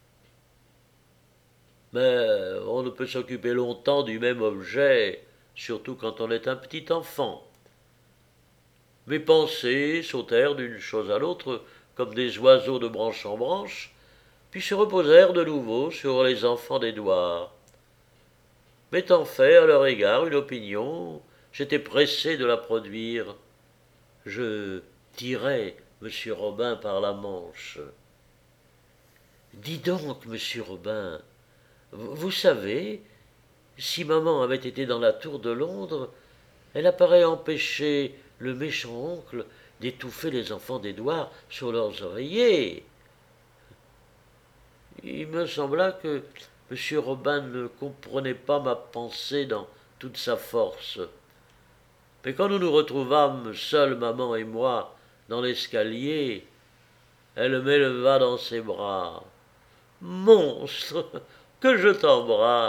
Mais on ne peut s'occuper longtemps du même objet, surtout quand on est un petit enfant. Mes pensées sautèrent d'une chose à l'autre comme des oiseaux de branche en branche, puis se reposèrent de nouveau sur les enfants d'Édouard. M'étant fait à leur égard une opinion, j'étais pressé de la produire. Je tirai monsieur Robin par la manche. Dis donc, monsieur Robin, vous savez, si maman avait été dans la tour de Londres, elle apparaît empêcher le méchant oncle d'étouffer les enfants d'Édouard sur leurs oreillers. Il me sembla que monsieur Robin ne comprenait pas ma pensée dans toute sa force. Mais quand nous nous retrouvâmes seuls, maman et moi, dans l'escalier, elle m'éleva dans ses bras. « Monstre, que je t'embrasse !»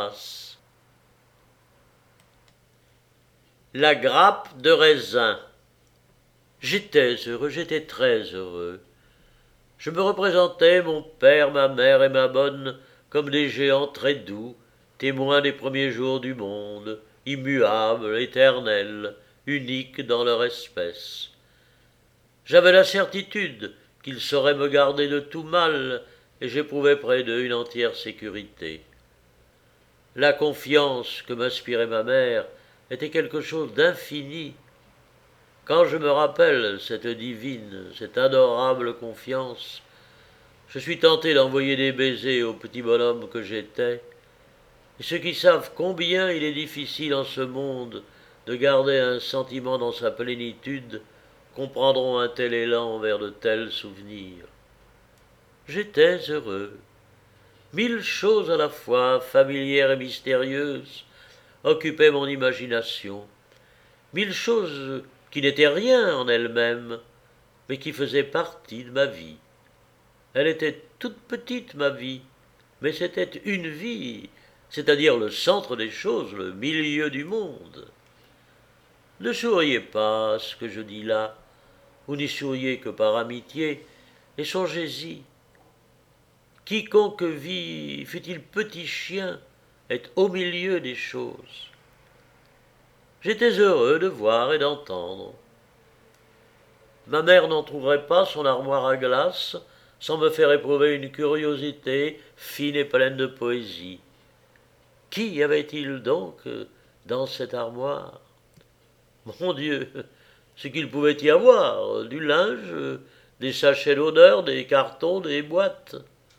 La grappe de raisin. J'étais heureux, j'étais très heureux. Je me représentais mon père, ma mère et ma bonne comme des géants très doux, témoins des premiers jours du monde, immuables, éternels, uniques dans leur espèce. J'avais la certitude qu'ils sauraient me garder de tout mal, et j'éprouvais près d'eux une entière sécurité. La confiance que m'inspirait ma mère était quelque chose d'infini. Quand je me rappelle cette divine, cette adorable confiance, je suis tenté d'envoyer des baisers au petit bonhomme que j'étais, et ceux qui savent combien il est difficile en ce monde de garder un sentiment dans sa plénitude comprendront un tel élan vers de tels souvenirs. J'étais heureux. Mille choses à la fois, familières et mystérieuses, occupaient mon imagination. Mille choses qui n'étaient rien en elles-mêmes, mais qui faisaient partie de ma vie. Elle était toute petite, ma vie, mais c'était une vie, c'est-à-dire le centre des choses, le milieu du monde. Ne souriez pas à ce que je dis là, ou n'y souriez que par amitié, et songez-y. Quiconque vit, fût-il petit chien, est au milieu des choses. J'étais heureux de voir et d'entendre. Ma mère n'en trouverait pas son armoire à glace sans me faire éprouver une curiosité fine et pleine de poésie. Qu'y avait-il donc dans cette armoire? Mon Dieu, ce qu'il pouvait y avoir, du linge, des sachets d'odeur, des cartons, des boîtes.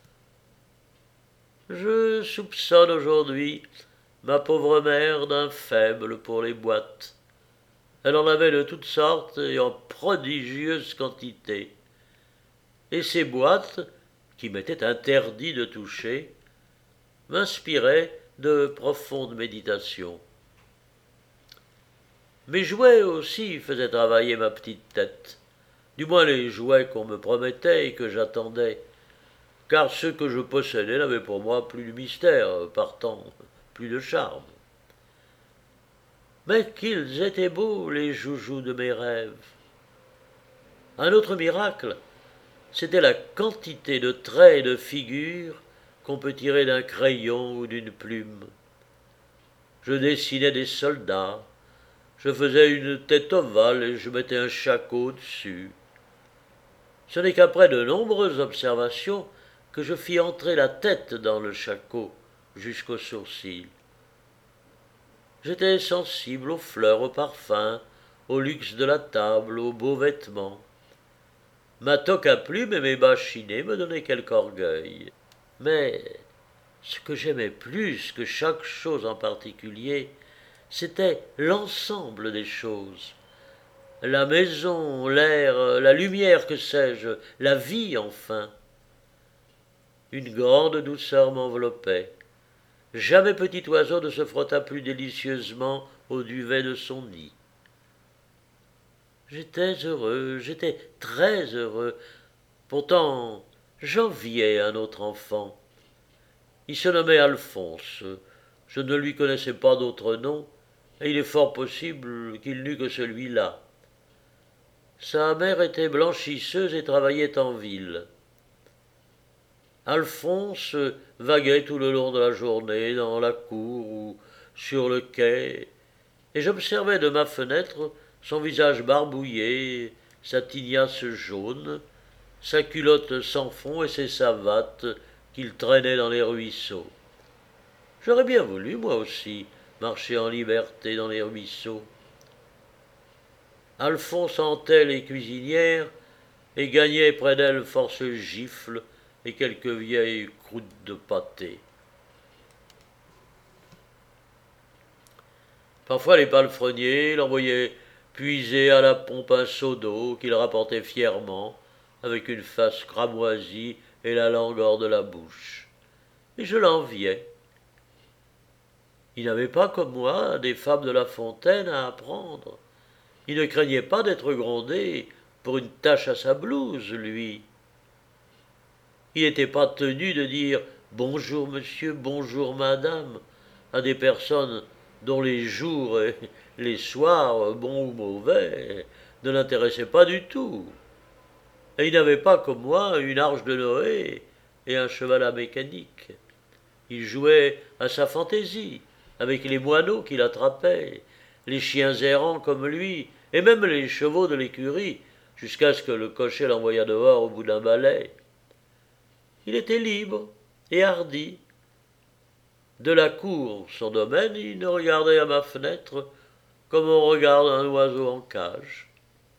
Je soupçonne aujourd'hui ma pauvre mère d'un faible pour les boîtes. Elle en avait de toutes sortes et en prodigieuse quantité. Et ces boîtes, qui m'étaient interdit de toucher, m'inspiraient de profondes méditations. Mes jouets aussi faisaient travailler ma petite tête, du moins les jouets qu'on me promettait et que j'attendais, car ceux que je possédais n'avaient pour moi plus de mystère, partant plus de charme. Mais qu'ils étaient beaux, les joujoux de mes rêves. Un autre miracle, c'était la quantité de traits et de figures qu'on peut tirer d'un crayon ou d'une plume. Je dessinais des soldats, je faisais une tête ovale et je mettais un shako dessus. Ce n'est qu'après de nombreuses observations que je fis entrer la tête dans le shako jusqu'aux sourcils. J'étais sensible aux fleurs, aux parfums, au luxe de la table, aux beaux vêtements. Ma toque à plumes et mes bas chinés me donnaient quelque orgueil. Mais ce que j'aimais plus que chaque chose en particulier, c'était l'ensemble des choses. La maison, l'air, la lumière, que sais-je, la vie enfin. Une grande douceur m'enveloppait. Jamais petit oiseau ne se frotta plus délicieusement au duvet de son nid. J'étais heureux, j'étais très heureux. Pourtant, j'enviais un autre enfant. Il se nommait Alphonse. Je ne lui connaissais pas d'autre nom, et il est fort possible qu'il n'eût que celui-là. Sa mère était blanchisseuse et travaillait en ville. Alphonse vaguait tout le long de la journée dans la cour ou sur le quai, et j'observais de ma fenêtre son visage barbouillé, sa tignasse jaune, sa culotte sans fond et ses savates qu'il traînait dans les ruisseaux. J'aurais bien voulu, moi aussi, marcher en liberté dans les ruisseaux. Alphonse hantait les cuisinières et gagnait près d'elle force gifles et quelques vieilles croûtes de pâté. Parfois les palefreniers l'envoyaient puiser à la pompe un seau d'eau qu'il rapportait fièrement, avec une face cramoisie et la langue hors de la bouche. Et je l'enviais. Il n'avait pas, comme moi, des fables de La Fontaine à apprendre. Il ne craignait pas d'être grondé pour une tache à sa blouse, lui. Il n'était pas tenu de dire « bonjour monsieur, bonjour madame » à des personnes dont les jours et les soirs, bons ou mauvais, ne l'intéressaient pas du tout. Et il n'avait pas, comme moi, une arche de Noé et un cheval à mécanique. Il jouait à sa fantaisie, avec les moineaux qu'il attrapait, les chiens errants comme lui, et même les chevaux de l'écurie, jusqu'à ce que le cocher l'envoyât dehors au bout d'un balai. Il était libre et hardi. De la cour, son domaine, il ne regardait à ma fenêtre comme on regarde un oiseau en cage.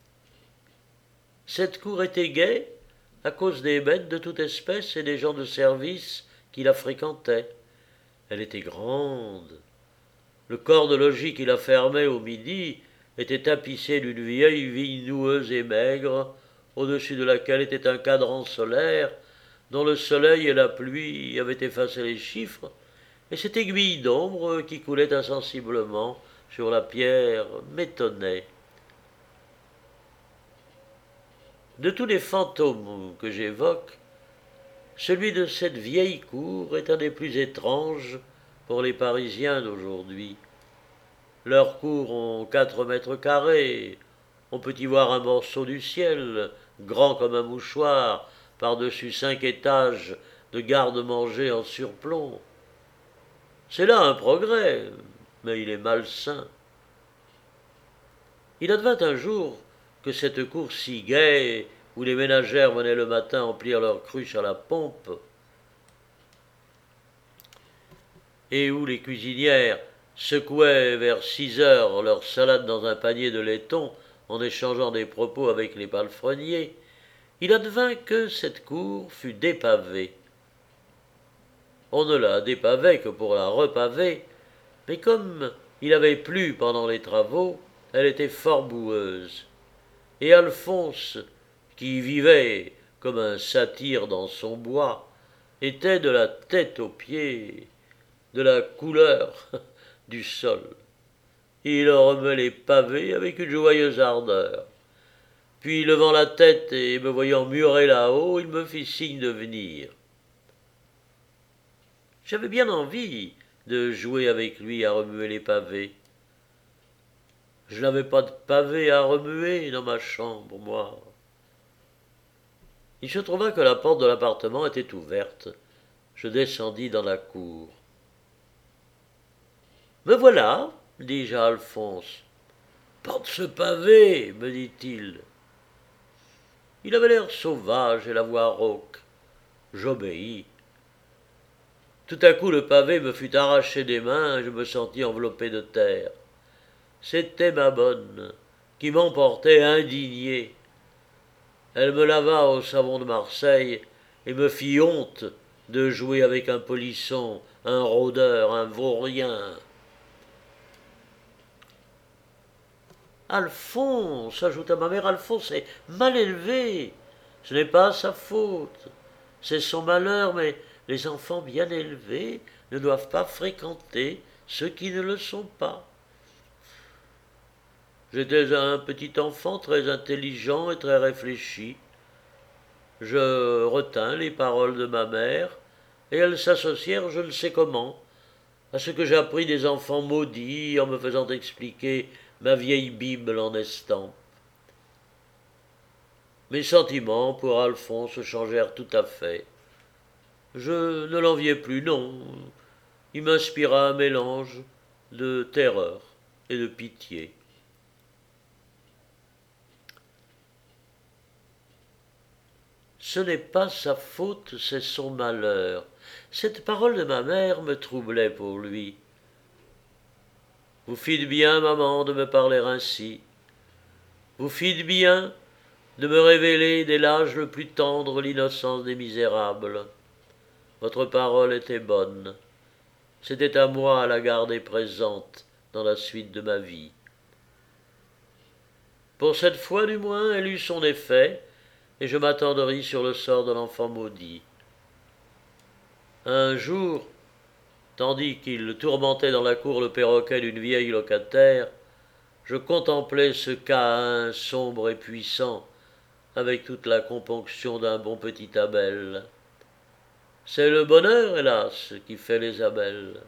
Cette cour était gaie à cause des bêtes de toute espèce et des gens de service qui la fréquentaient. Elle était grande. Le corps de logis qui la fermait au midi était tapissé d'une vieille vigne noueuse et maigre, au-dessus de laquelle était un cadran solaire, dont le soleil et la pluie avaient effacé les chiffres, et cette aiguille d'ombre qui coulait insensiblement sur la pierre m'étonnait. De tous les fantômes que j'évoque, celui de cette vieille cour est un des plus étranges pour les Parisiens d'aujourd'hui. Leurs cours ont quatre mètres carrés, on peut y voir un morceau du ciel, grand comme un mouchoir, par-dessus cinq étages de garde-manger en surplomb. C'est là un progrès, mais il est malsain. Il advint un jour que cette cour si gaie, où les ménagères venaient le matin emplir leurs cruches à la pompe, et où les cuisinières secouaient vers six heures leur salade dans un panier de laiton en échangeant des propos avec les palefreniers, il advint que cette cour fut dépavée. On ne la dépavait que pour la repaver, mais comme il avait plu pendant les travaux, elle était fort boueuse. Et Alphonse, qui vivait comme un satyre dans son bois, était de la tête aux pieds de la couleur du sol. Il remuait les pavés avec une joyeuse ardeur. Puis, levant la tête et me voyant murer là-haut, il me fit signe de venir. J'avais bien envie de jouer avec lui à remuer les pavés. Je n'avais pas de pavés à remuer dans ma chambre, moi. Il se trouva que la porte de l'appartement était ouverte. Je descendis dans la cour. « Me voilà, dis-je à Alphonse. « Porte ce pavé, me dit-il. Il avait l'air sauvage et la voix rauque. J'obéis. Tout à coup, le pavé me fut arraché des mains et je me sentis enveloppé de terre. C'était ma bonne, qui m'emportait indigné. Elle me lava au savon de Marseille et me fit honte de jouer avec un polisson, un rôdeur, un vaurien. Alphonse, ajouta ma mère, Alphonse est mal élevé. Ce n'est pas sa faute. C'est son malheur, mais les enfants bien élevés ne doivent pas fréquenter ceux qui ne le sont pas. J'étais un petit enfant très intelligent et très réfléchi. Je retins les paroles de ma mère, et elles s'associèrent je ne sais comment à ce que j'appris des enfants maudits en me faisant expliquer ma vieille Bible en estampes. Mes sentiments pour Alphonse changèrent tout à fait. Je ne l'enviais plus, non. Il m'inspira un mélange de terreur et de pitié. ce n'est pas sa faute, c'est son malheur. Cette parole de ma mère me troublait pour lui. Vous fîtes bien, maman, de me parler ainsi. Vous fîtes bien de me révéler dès l'âge le plus tendre l'innocence des misérables. Votre parole était bonne. C'était à moi à la garder présente dans la suite de ma vie. Pour cette fois, du moins, elle eut son effet, et je m'attendris sur le sort de l'enfant maudit. Un jour, tandis qu'il tourmentait dans la cour le perroquet d'une vieille locataire, je contemplais ce Caïn sombre et puissant, avec toute la componction d'un bon petit Abel. C'est le bonheur, hélas, qui fait les Abels.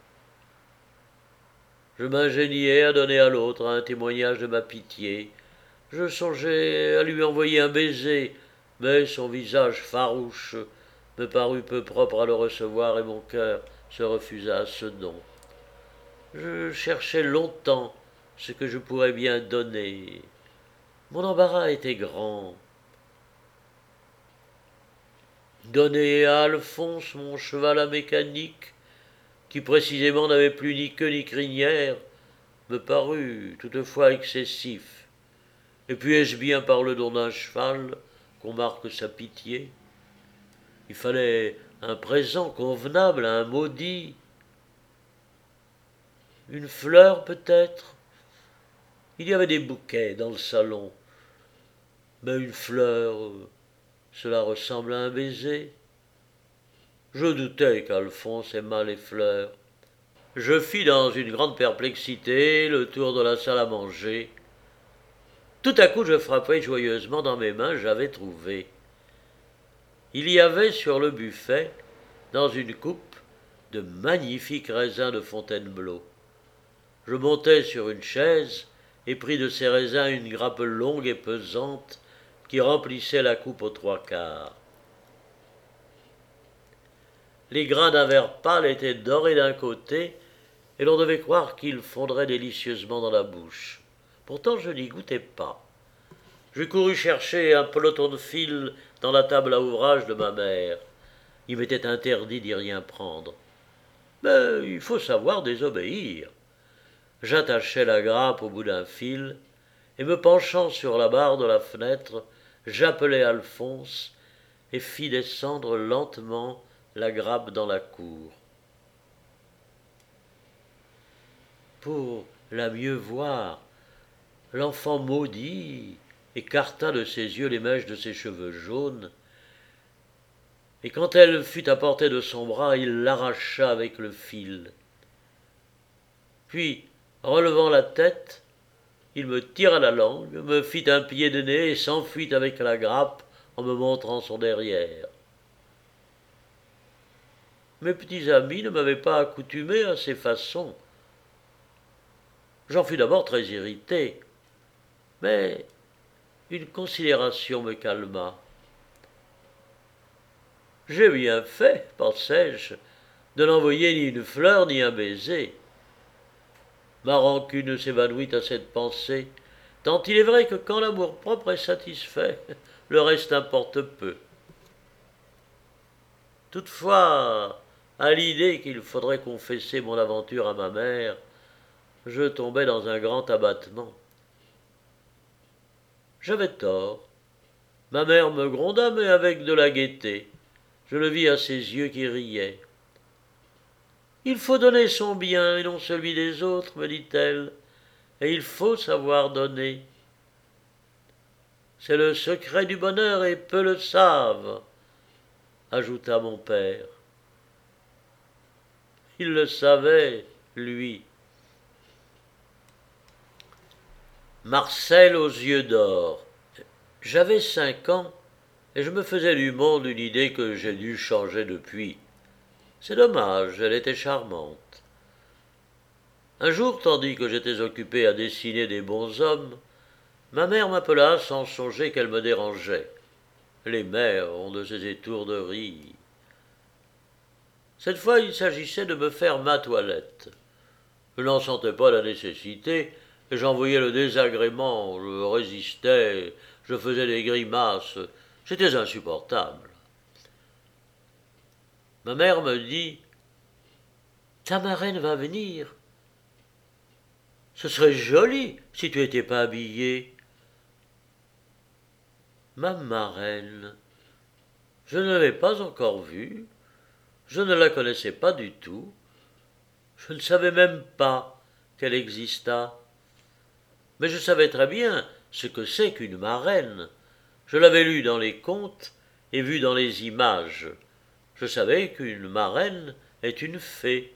Je m'ingéniais à donner à l'autre un témoignage de ma pitié. Je songeais à lui envoyer un baiser, mais son visage farouche me parut peu propre à le recevoir et mon cœur se refusa à ce don. Je cherchais longtemps ce que je pourrais bien donner. Mon embarras était grand. Donner à Alphonse mon cheval à mécanique, qui précisément n'avait plus ni queue ni crinière, me parut toutefois excessif. Et puis est-ce bien par le don d'un cheval qu'on marque sa pitié? Il fallait un présent convenable à un maudit. Une fleur peut-être? Il y avait des bouquets dans le salon, mais une fleur, cela ressemble à un baiser. Je doutais qu'Alphonse aimât les fleurs. Je fis dans une grande perplexité le tour de la salle à manger. Tout à coup je frappai joyeusement dans mes mains, j'avais trouvé. Il y avait sur le buffet, dans une coupe, de magnifiques raisins de Fontainebleau. Je montai sur une chaise et pris de ces raisins une grappe longue et pesante qui remplissait la coupe aux trois quarts. Les grains d'un vert pâle étaient dorés d'un côté, et l'on devait croire qu'ils fondraient délicieusement dans la bouche. Pourtant je n'y goûtais pas. Je courus chercher un peloton de fil dans la table à ouvrage de ma mère. Il m'était interdit d'y rien prendre. Mais il faut savoir désobéir. J'attachai la grappe au bout d'un fil, et me penchant sur la barre de la fenêtre, j'appelai Alphonse et fis descendre lentement la grappe dans la cour. Pour la mieux voir, l'enfant maudit écarta de ses yeux les mèches de ses cheveux jaunes, et quand elle fut à portée de son bras, il l'arracha avec le fil. Puis, relevant la tête, il me tira la langue, me fit un pied de nez et s'enfuit avec la grappe en me montrant son derrière. Mes petits amis ne m'avaient pas accoutumé à ces façons. J'en fus d'abord très irrité, mais une considération me calma. J'ai bien fait, pensai-je, de n'envoyer ni une fleur ni un baiser. Ma rancune s'évanouit à cette pensée, tant il est vrai que quand l'amour-propre est satisfait, le reste importe peu. Toutefois, à l'idée qu'il faudrait confesser mon aventure à ma mère, je tombai dans un grand abattement. J'avais tort. Ma mère me gronda, mais avec de la gaieté. Je le vis à ses yeux qui riaient. « Il faut donner son bien et non celui des autres, me dit-elle, et il faut savoir donner. C'est le secret du bonheur et peu le savent, ajouta mon père. Il le savait, lui. Marcel aux yeux d'or. J'avais cinq ans et je me faisais du monde une idée que j'ai dû changer depuis. C'est dommage, elle était charmante. Un jour, tandis que j'étais occupé à dessiner des bonshommes, ma mère m'appela sans songer qu'elle me dérangeait. Les mères ont de ces étourderies. Cette fois, il s'agissait de me faire ma toilette. Je n'en sentais pas la nécessité, et j'en voyais le désagrément, je résistais, je faisais des grimaces, j'étais insupportable. Ma mère me dit « Ta marraine va venir. Ce serait joli si tu n'étais pas habillé. » Ma marraine, je ne l'avais pas encore vue, je ne la connaissais pas du tout, je ne savais même pas qu'elle existât. Mais je savais très bien ce que c'est qu'une marraine. Je l'avais lu dans les contes et vu dans les images. Je savais qu'une marraine est une fée.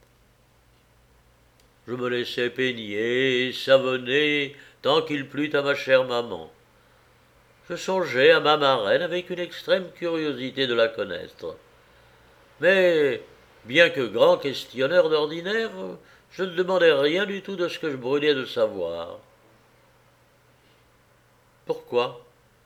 Je me laissais peigner et savonner tant qu'il plut à ma chère maman. Je songeais à ma marraine avec une extrême curiosité de la connaître. Mais, bien que grand questionneur d'ordinaire, je ne demandais rien du tout de ce que je brûlais de savoir. Pourquoi?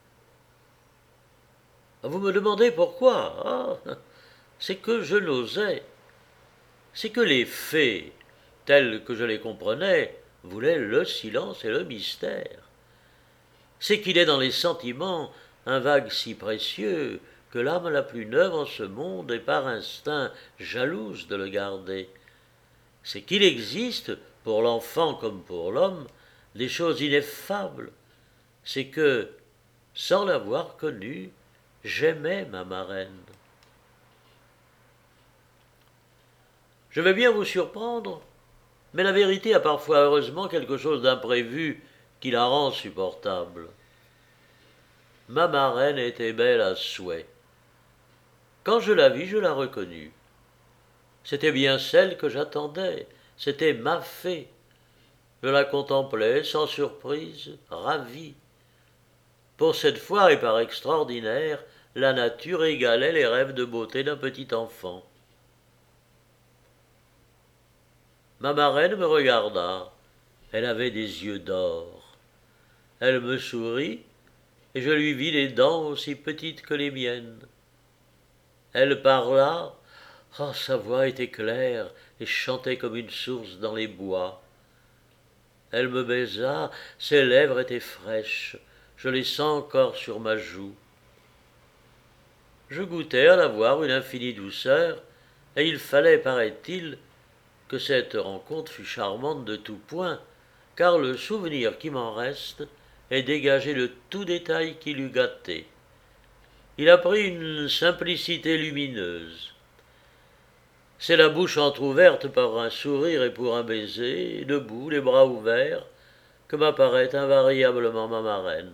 Vous me demandez pourquoi? Ah, c'est que je n'osais. C'est que les fées, telles que je les comprenais, voulaient le silence et le mystère. C'est qu'il est dans les sentiments un vague si précieux que l'âme la plus neuve en ce monde est par instinct jalouse de le garder. C'est qu'il existe, pour l'enfant comme pour l'homme, des choses ineffables. C'est que, sans l'avoir connue, j'aimais ma marraine. Je vais bien vous surprendre, mais la vérité a parfois heureusement quelque chose d'imprévu qui la rend supportable. Ma marraine était belle à souhait. Quand je la vis, je la reconnus. C'était bien celle que j'attendais, c'était ma fée. Je la contemplais sans surprise, ravi. Pour cette fois, et par extraordinaire, la nature égalait les rêves de beauté d'un petit enfant. Ma marraine me regarda. Elle avait des yeux d'or. Elle me sourit, et je lui vis les dents aussi petites que les miennes. Elle parla, oh, sa voix était claire et chantait comme une source dans les bois. Elle me baisa, ses lèvres étaient fraîches, je les sens encore sur ma joue. Je goûtais à la voir une infinie douceur, et il fallait, paraît-il, que cette rencontre fût charmante de tout point, car le souvenir qui m'en reste est dégagé de tout détail qui l'eût gâté. Il a pris une simplicité lumineuse. C'est la bouche entr'ouverte par un sourire et pour un baiser, debout, les bras ouverts, que m'apparaît invariablement ma marraine.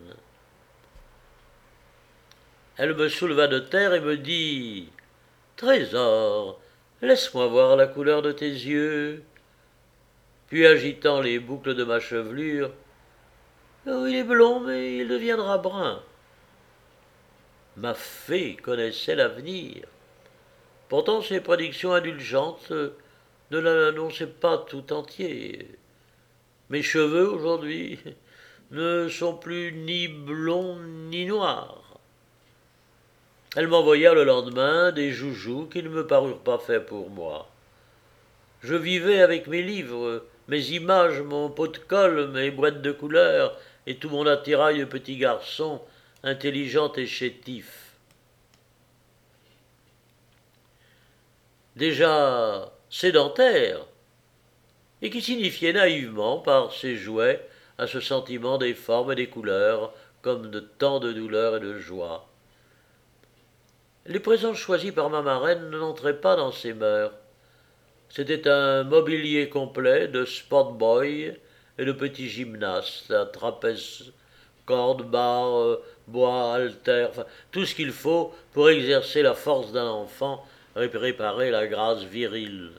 Elle me souleva de terre et me dit « Trésor, laisse-moi voir la couleur de tes yeux. » Puis agitant les boucles de ma chevelure, « Oh, il est blond, mais il deviendra brun. » Ma fée connaissait l'avenir. Pourtant ses prédictions indulgentes ne l'annonçaient pas tout entier. Mes cheveux, aujourd'hui, ne sont plus ni blonds ni noirs. Elle m'envoya le lendemain des joujoux qui ne me parurent pas faits pour moi. Je vivais avec mes livres, mes images, mon pot de colle, mes boîtes de couleurs et tout mon attirail de petit garçon, intelligent et chétif. Déjà sédentaire, et qui signifiait naïvement par ses jouets à ce sentiment des formes et des couleurs, comme de tant de douleur et de joie. Les présents choisis par ma marraine n'entraient pas dans ses mœurs. C'était un mobilier complet de sport-boy et de petits gymnastes, à trapèze, cordes, barres, bois, haltères, enfin, tout ce qu'il faut pour exercer la force d'un enfant, réparer la grâce virile.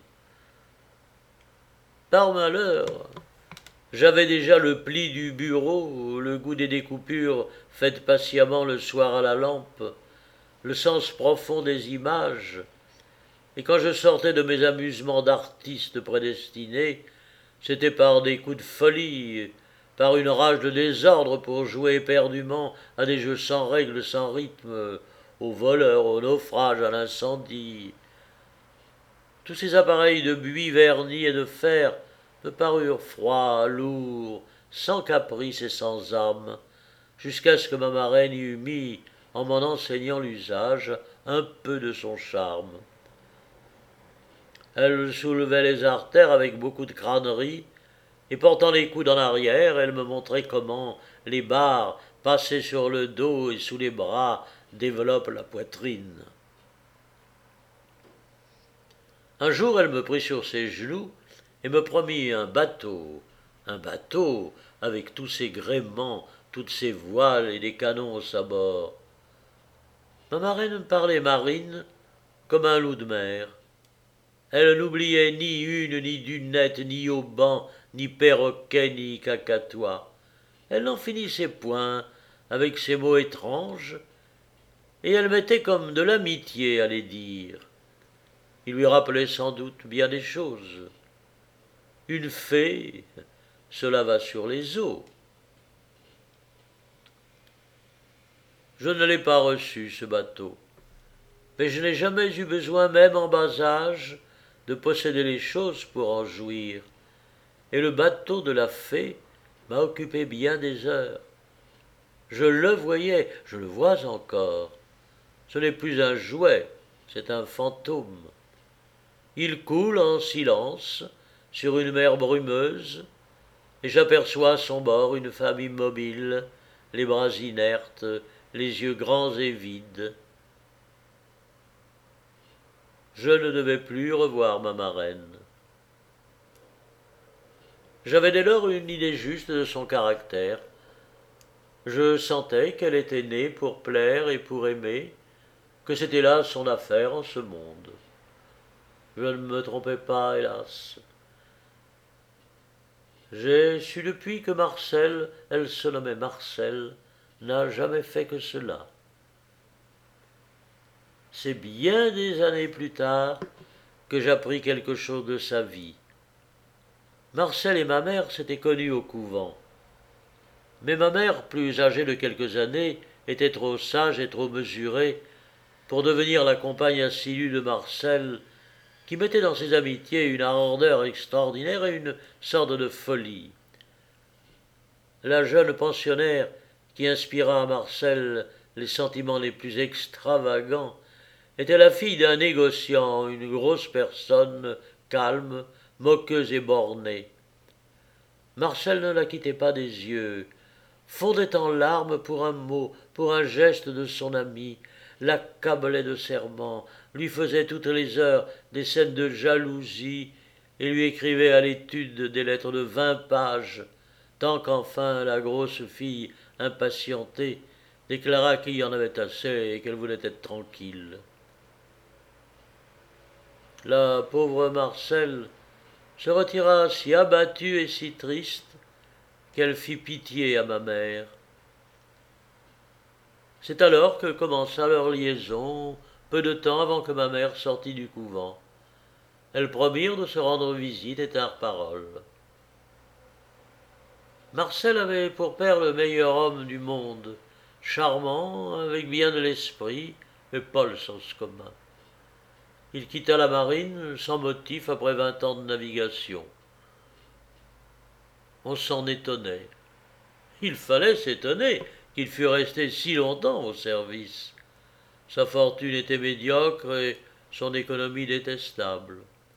Par malheur, j'avais déjà le pli du bureau, le goût des découpures faites patiemment le soir à la lampe, le sens profond des images, et quand je sortais de mes amusements d'artiste prédestiné, c'était par des coups de folie, par une rage de désordre pour jouer éperdument à des jeux sans règles, sans rythme, aux voleurs, au naufrage, à l'incendie. Tous ces appareils de buis vernis et de fer me parurent froids, lourds, sans caprice et sans âme, jusqu'à ce que ma marraine y eût mis, en m'en enseignant l'usage, un peu de son charme. Elle soulevait les artères avec beaucoup de crânerie, et portant les coudes en arrière, elle me montrait comment les barres, passées sur le dos et sous les bras, développent la poitrine. Un jour, elle me prit sur ses genoux et me promit un bateau, un bateau avec tous ses gréements, toutes ses voiles et des canons au sabord. Ma marraine me parlait marine comme un loup de mer. Elle n'oubliait ni une, ni dunette, ni auban, ni perroquet, ni cacatois. Elle n'en finissait point avec ces mots étranges, et elle mettait comme de l'amitié à les dire. Il lui rappelait sans doute bien des choses. Une fée, cela va sur les eaux. Je ne l'ai pas reçu, ce bateau, mais je n'ai jamais eu besoin, même en bas âge, de posséder les choses pour en jouir, et le bateau de la fée m'a occupé bien des heures. Je le voyais, je le vois encore. Ce n'est plus un jouet, c'est un fantôme. Il coule en silence sur une mer brumeuse, et j'aperçois à son bord une femme immobile, les bras inertes, les yeux grands et vides. Je ne devais plus revoir ma marraine. J'avais dès lors une idée juste de son caractère. Je sentais qu'elle était née pour plaire et pour aimer, que c'était là son affaire en ce monde. Je ne me trompais pas, hélas. J'ai su depuis que Marcel, elle se nommait Marcel, n'a jamais fait que cela. C'est bien des années plus tard que j'appris quelque chose de sa vie. Marcel et ma mère s'étaient connus au couvent. Mais ma mère, plus âgée de quelques années, était trop sage et trop mesurée pour devenir la compagne assidue de Marcel, qui mettait dans ses amitiés une ardeur extraordinaire et une sorte de folie. La jeune pensionnaire qui inspira à Marcel les sentiments les plus extravagants était la fille d'un négociant, une grosse personne, calme, moqueuse et bornée. Marcel ne la quittait pas des yeux, fondait en larmes pour un mot, pour un geste de son ami, l'accablait de serments, lui faisait toutes les heures des scènes de jalousie et lui écrivait à l'étude des lettres de vingt pages, tant qu'enfin la grosse fille, impatientée, déclara qu'il y en avait assez et qu'elle voulait être tranquille. La pauvre Marcel se retira si abattue et si triste qu'elle fit pitié à ma mère. C'est alors que commença leur liaison, peu de temps avant que ma mère sortît du couvent. Elles promirent de se rendre visite et tinrent parole. Marcel avait pour père le meilleur homme du monde, charmant, avec bien de l'esprit, mais pas le sens commun. Il quitta la marine sans motif après vingt ans de navigation. On s'en étonnait. Il fallait s'étonner qu'il fût resté si longtemps au service. Sa fortune était médiocre et son économie détestable.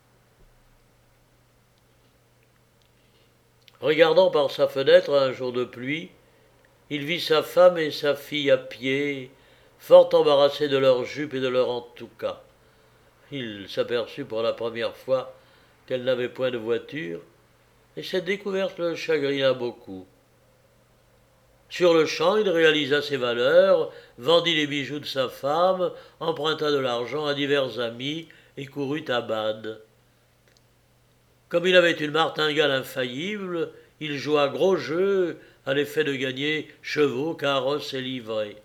Regardant par sa fenêtre un jour de pluie, il vit sa femme et sa fille à pied, fort embarrassées de leurs jupes et de leurs entoucas. Il s'aperçut pour la première fois qu'elle n'avait point de voiture, et cette découverte le chagrina beaucoup. Sur-le-champ, il réalisa ses valeurs, vendit les bijoux de sa femme, emprunta de l'argent à divers amis et courut à Bade. Comme il avait une martingale infaillible, il joua gros jeu à l'effet de gagner chevaux, carrosses et livrées.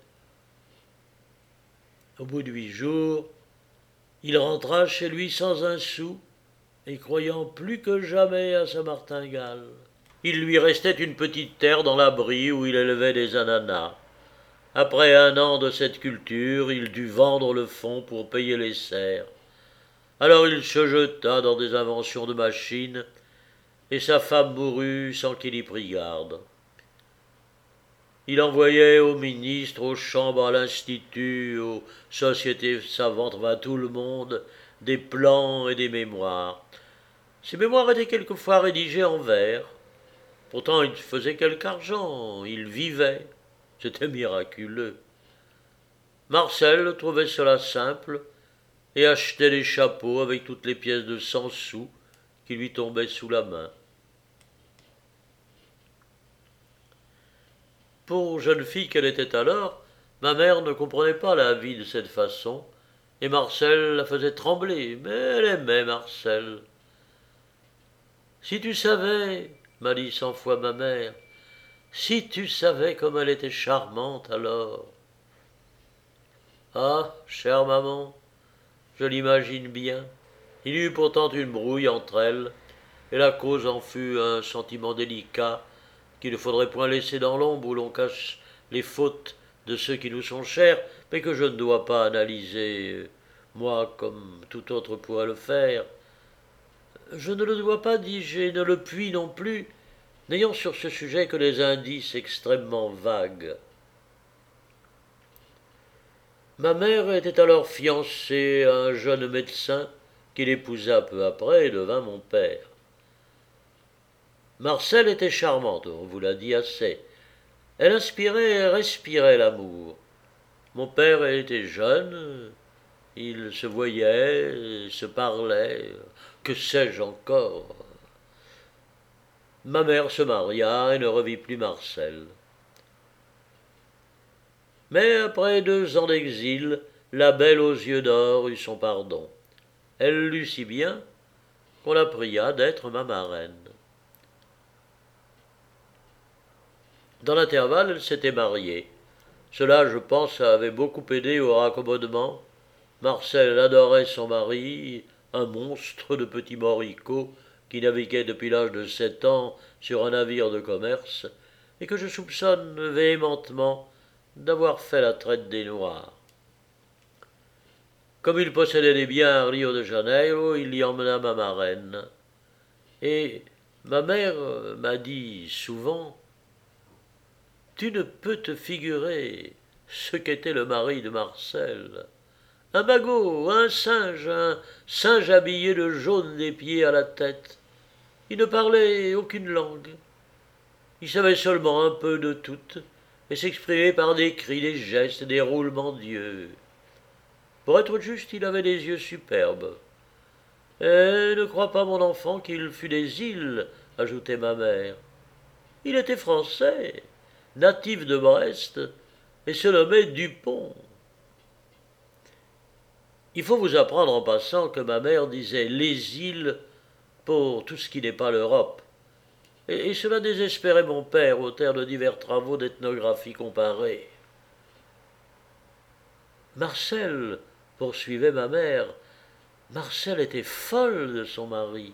Au bout de huit jours, il rentra chez lui sans un sou et croyant plus que jamais à sa martingale. Il lui restait une petite terre dans la brie où il élevait des ananas. Après un an de cette culture, il dut vendre le fonds pour payer les serres. Alors il se jeta dans des inventions de machines, et sa femme mourut sans qu'il y prît garde. Il envoyait aux ministres, aux chambres, à l'institut, aux sociétés savantes, à tout le monde, des plans et des mémoires. Ces mémoires étaient quelquefois rédigées en vers. Pourtant, il faisait quelque argent, il vivait. C'était miraculeux. Marcel trouvait cela simple et achetait des chapeaux avec toutes les pièces de cent sous qui lui tombaient sous la main. Pour jeune fille qu'elle était alors, ma mère ne comprenait pas la vie de cette façon, et Marcel la faisait trembler, mais elle aimait Marcel. Si tu savais, m'a dit cent fois ma mère, si tu savais comme elle était charmante alors. Ah, chère maman, je l'imagine bien. Il y eut pourtant une brouille entre elles, et la cause en fut un sentiment délicat qu'il ne faudrait point laisser dans l'ombre où l'on cache les fautes de ceux qui nous sont chers, mais que je ne dois pas analyser, moi comme tout autre pourrait le faire. Je ne le dois pas, dis-je, et ne le puis non plus, n'ayant sur ce sujet que des indices extrêmement vagues. Ma mère était alors fiancée à un jeune médecin qui l'épousa peu après et devint mon père. Marcel était charmante, on vous l'a dit assez. Elle inspirait et respirait l'amour. Mon père était jeune, il se voyait, se parlait, que sais-je encore. Ma mère se maria et ne revit plus Marcel. Mais après deux ans d'exil, la belle aux yeux d'or eut son pardon. Elle lut si bien qu'on la pria d'être ma marraine. Dans l'intervalle, elle s'était mariée. Cela, je pense, avait beaucoup aidé au raccommodement. Marcel adorait son mari, un monstre de petit moricaud qui naviguait depuis l'âge de sept ans sur un navire de commerce et que je soupçonne véhémentement d'avoir fait la traite des Noirs. Comme il possédait des biens à Rio de Janeiro, il y emmena ma marraine. Et ma mère m'a dit souvent « Tu ne peux te figurer ce qu'était le mari de Marcel. Un magot, un singe, un singe habillé de jaune des pieds à la tête. Il ne parlait aucune langue. Il savait seulement un peu de toutes et s'exprimait par des cris, des gestes, des roulements d'yeux. Pour être juste, il avait des yeux superbes. Et ne crois pas, mon enfant, qu'il fût des îles, ajoutait ma mère. Il était français, natif de Brest, et se nommait Dupont. Il faut vous apprendre en passant que ma mère disait les îles pour tout ce qui n'est pas l'Europe. Et, et cela désespérait mon père au terme de divers travaux d'ethnographie comparée. Marcel, poursuivait ma mère, Marcel était folle de son mari.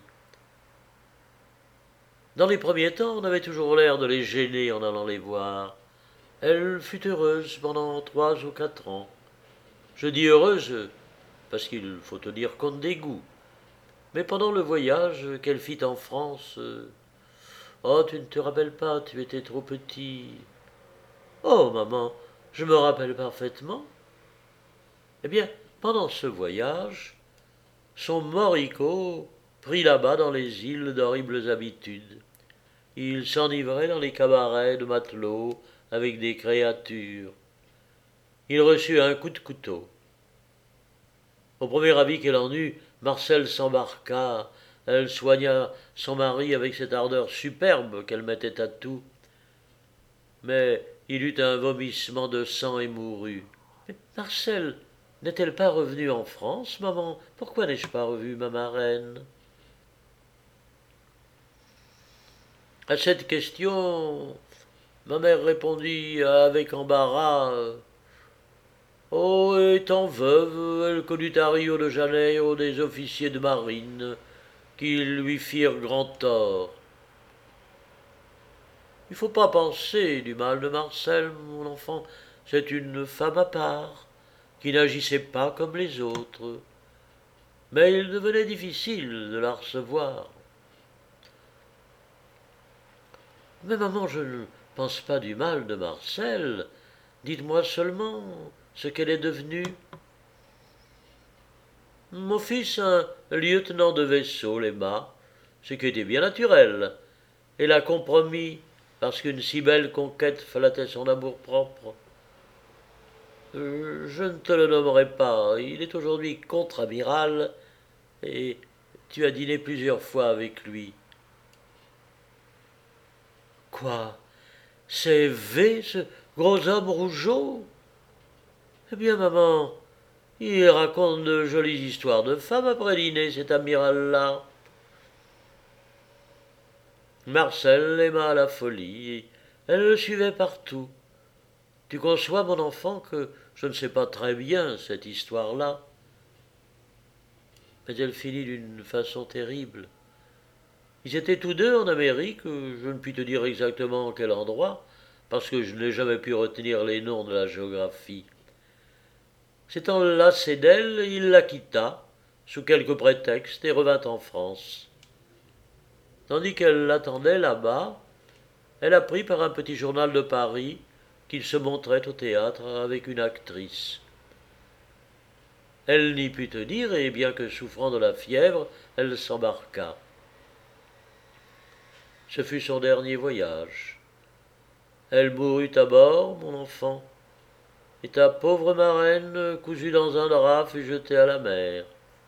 Dans les premiers temps, on avait toujours l'air de les gêner en allant les voir. Elle fut heureuse pendant trois ou quatre ans. Je dis heureuse parce qu'il faut tenir compte des goûts. Mais pendant le voyage qu'elle fit en France, euh, oh, tu ne te rappelles pas, tu étais trop petit. Oh, maman, je me rappelle parfaitement. Eh bien, pendant ce voyage, son moricaud prit là-bas dans les îles d'horribles habitudes. Il s'enivrait dans les cabarets de matelots avec des créatures. Il reçut un coup de couteau. Au premier avis qu'elle en eut, Marcel s'embarqua. Elle soigna son mari avec cette ardeur superbe qu'elle mettait à tout. Mais il eut un vomissement de sang et mourut. Mais Marcel n'est-elle pas revenue en France, maman? Pourquoi n'ai-je pas revu ma marraine? À cette question, ma mère répondit avec embarras. Oh, étant veuve, elle connut à Rio de Janeiro des officiers de marine qui lui firent grand tort. Il ne faut pas penser du mal de Marcel, mon enfant, c'est une femme à part, qui n'agissait pas comme les autres. Mais il devenait difficile de la recevoir. Mais maman, je ne pense pas du mal de Marcel. Dites-moi seulement ce qu'elle est devenue. Mon fils, un lieutenant de vaisseau, l'aima, ce qui était bien naturel, et l'a compromis parce qu'une si belle conquête flattait son amour-propre. Euh, je ne te le nommerai pas, il est aujourd'hui contre-amiral, et tu as dîné plusieurs fois avec lui. Quoi? C'est V, ce gros homme rougeau? Eh bien, maman, il raconte de jolies histoires de femmes après dîner, cet amiral-là. Marcel l'aima à la folie, et elle le suivait partout. Tu conçois, mon enfant, que je ne sais pas très bien cette histoire-là. Mais elle finit d'une façon terrible. Ils étaient tous deux en Amérique, je ne puis te dire exactement en quel endroit, parce que je n'ai jamais pu retenir les noms de la géographie. S'étant lassé d'elle, il la quitta, sous quelque prétexte, et revint en France. Tandis qu'elle l'attendait là-bas, elle apprit par un petit journal de Paris qu'il se montrait au théâtre avec une actrice. Elle n'y put tenir, et bien que souffrant de la fièvre, elle s'embarqua. Ce fut son dernier voyage. Elle mourut à bord, mon enfant, et ta pauvre marraine, cousue dans un drap, fut jetée à la mer.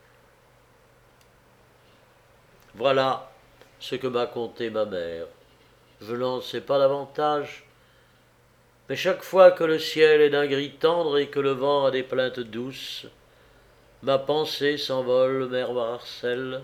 Voilà ce que m'a conté ma mère. Je n'en sais pas davantage, mais chaque fois que le ciel est d'un gris tendre et que le vent a des plaintes douces, ma pensée s'envole, mère Marcel,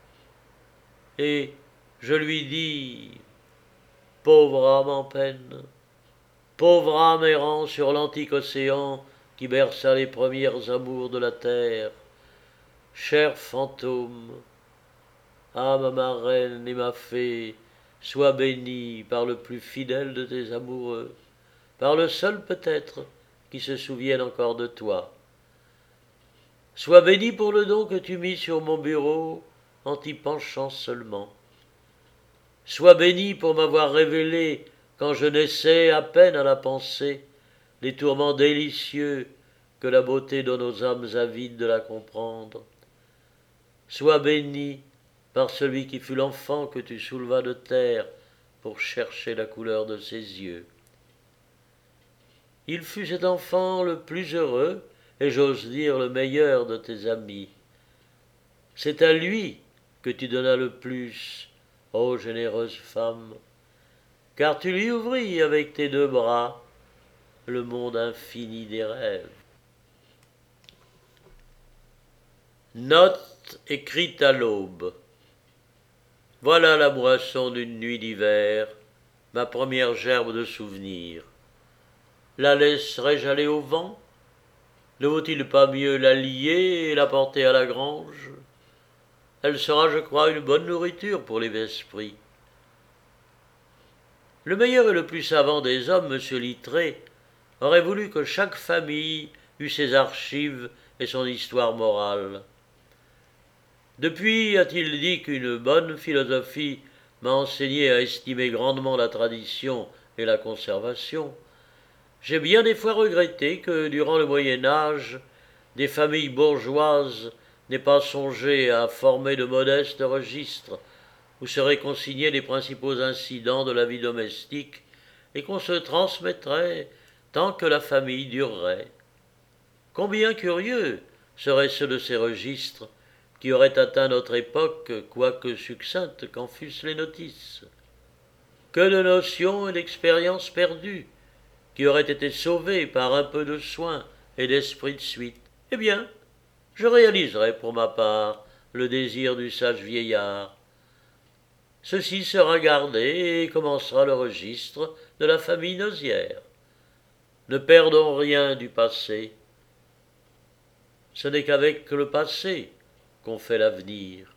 et je lui dis, pauvre âme en peine, pauvre âme errant sur l'antique océan qui berça les premières amours de la terre, cher fantôme, ah ma marraine et ma fée, sois bénie par le plus fidèle de tes amoureux, par le seul peut-être qui se souvienne encore de toi. Sois bénie pour le don que tu mis sur mon bureau en t'y penchant seulement. Sois bénie pour m'avoir révélé, quand je naissais à peine à la pensée, les tourments délicieux que la beauté donne aux âmes avides de la comprendre. Sois bénie par celui qui fut l'enfant que tu soulevas de terre pour chercher la couleur de ses yeux. Il fut cet enfant le plus heureux, et j'ose dire le meilleur de tes amis. C'est à lui que tu donnas le plus, ô généreuse femme, car tu lui ouvris avec tes deux bras le monde infini des rêves. Note écrite à l'aube. Voilà la moisson d'une nuit d'hiver, ma première gerbe de souvenir. La laisserai-je aller au vent? Ne vaut-il pas mieux la lier et la porter à la grange? Elle sera, je crois, une bonne nourriture pour les esprits. Le meilleur et le plus savant des hommes, M. Littré, aurait voulu que chaque famille eût ses archives et son histoire morale. Depuis a-t-il dit qu'une bonne philosophie m'a enseigné à estimer grandement la tradition et la conservation. J'ai bien des fois regretté que, durant le Moyen Âge, des familles bourgeoises n'aient pas songé à former de modestes registres où seraient consignés les principaux incidents de la vie domestique et qu'on se transmettrait tant que la famille durerait. Combien curieux seraient ceux de ces registres qui auraient atteint notre époque, quoique succinctes qu'en fussent les notices. Que de notions et d'expériences perdues, qui auraient été sauvées par un peu de soin et d'esprit de suite. Eh bien, je réaliserai pour ma part le désir du sage vieillard. Ceci sera gardé et commencera le registre de la famille Nozière. Ne perdons rien du passé. Ce n'est qu'avec le passé qu'on fait l'avenir.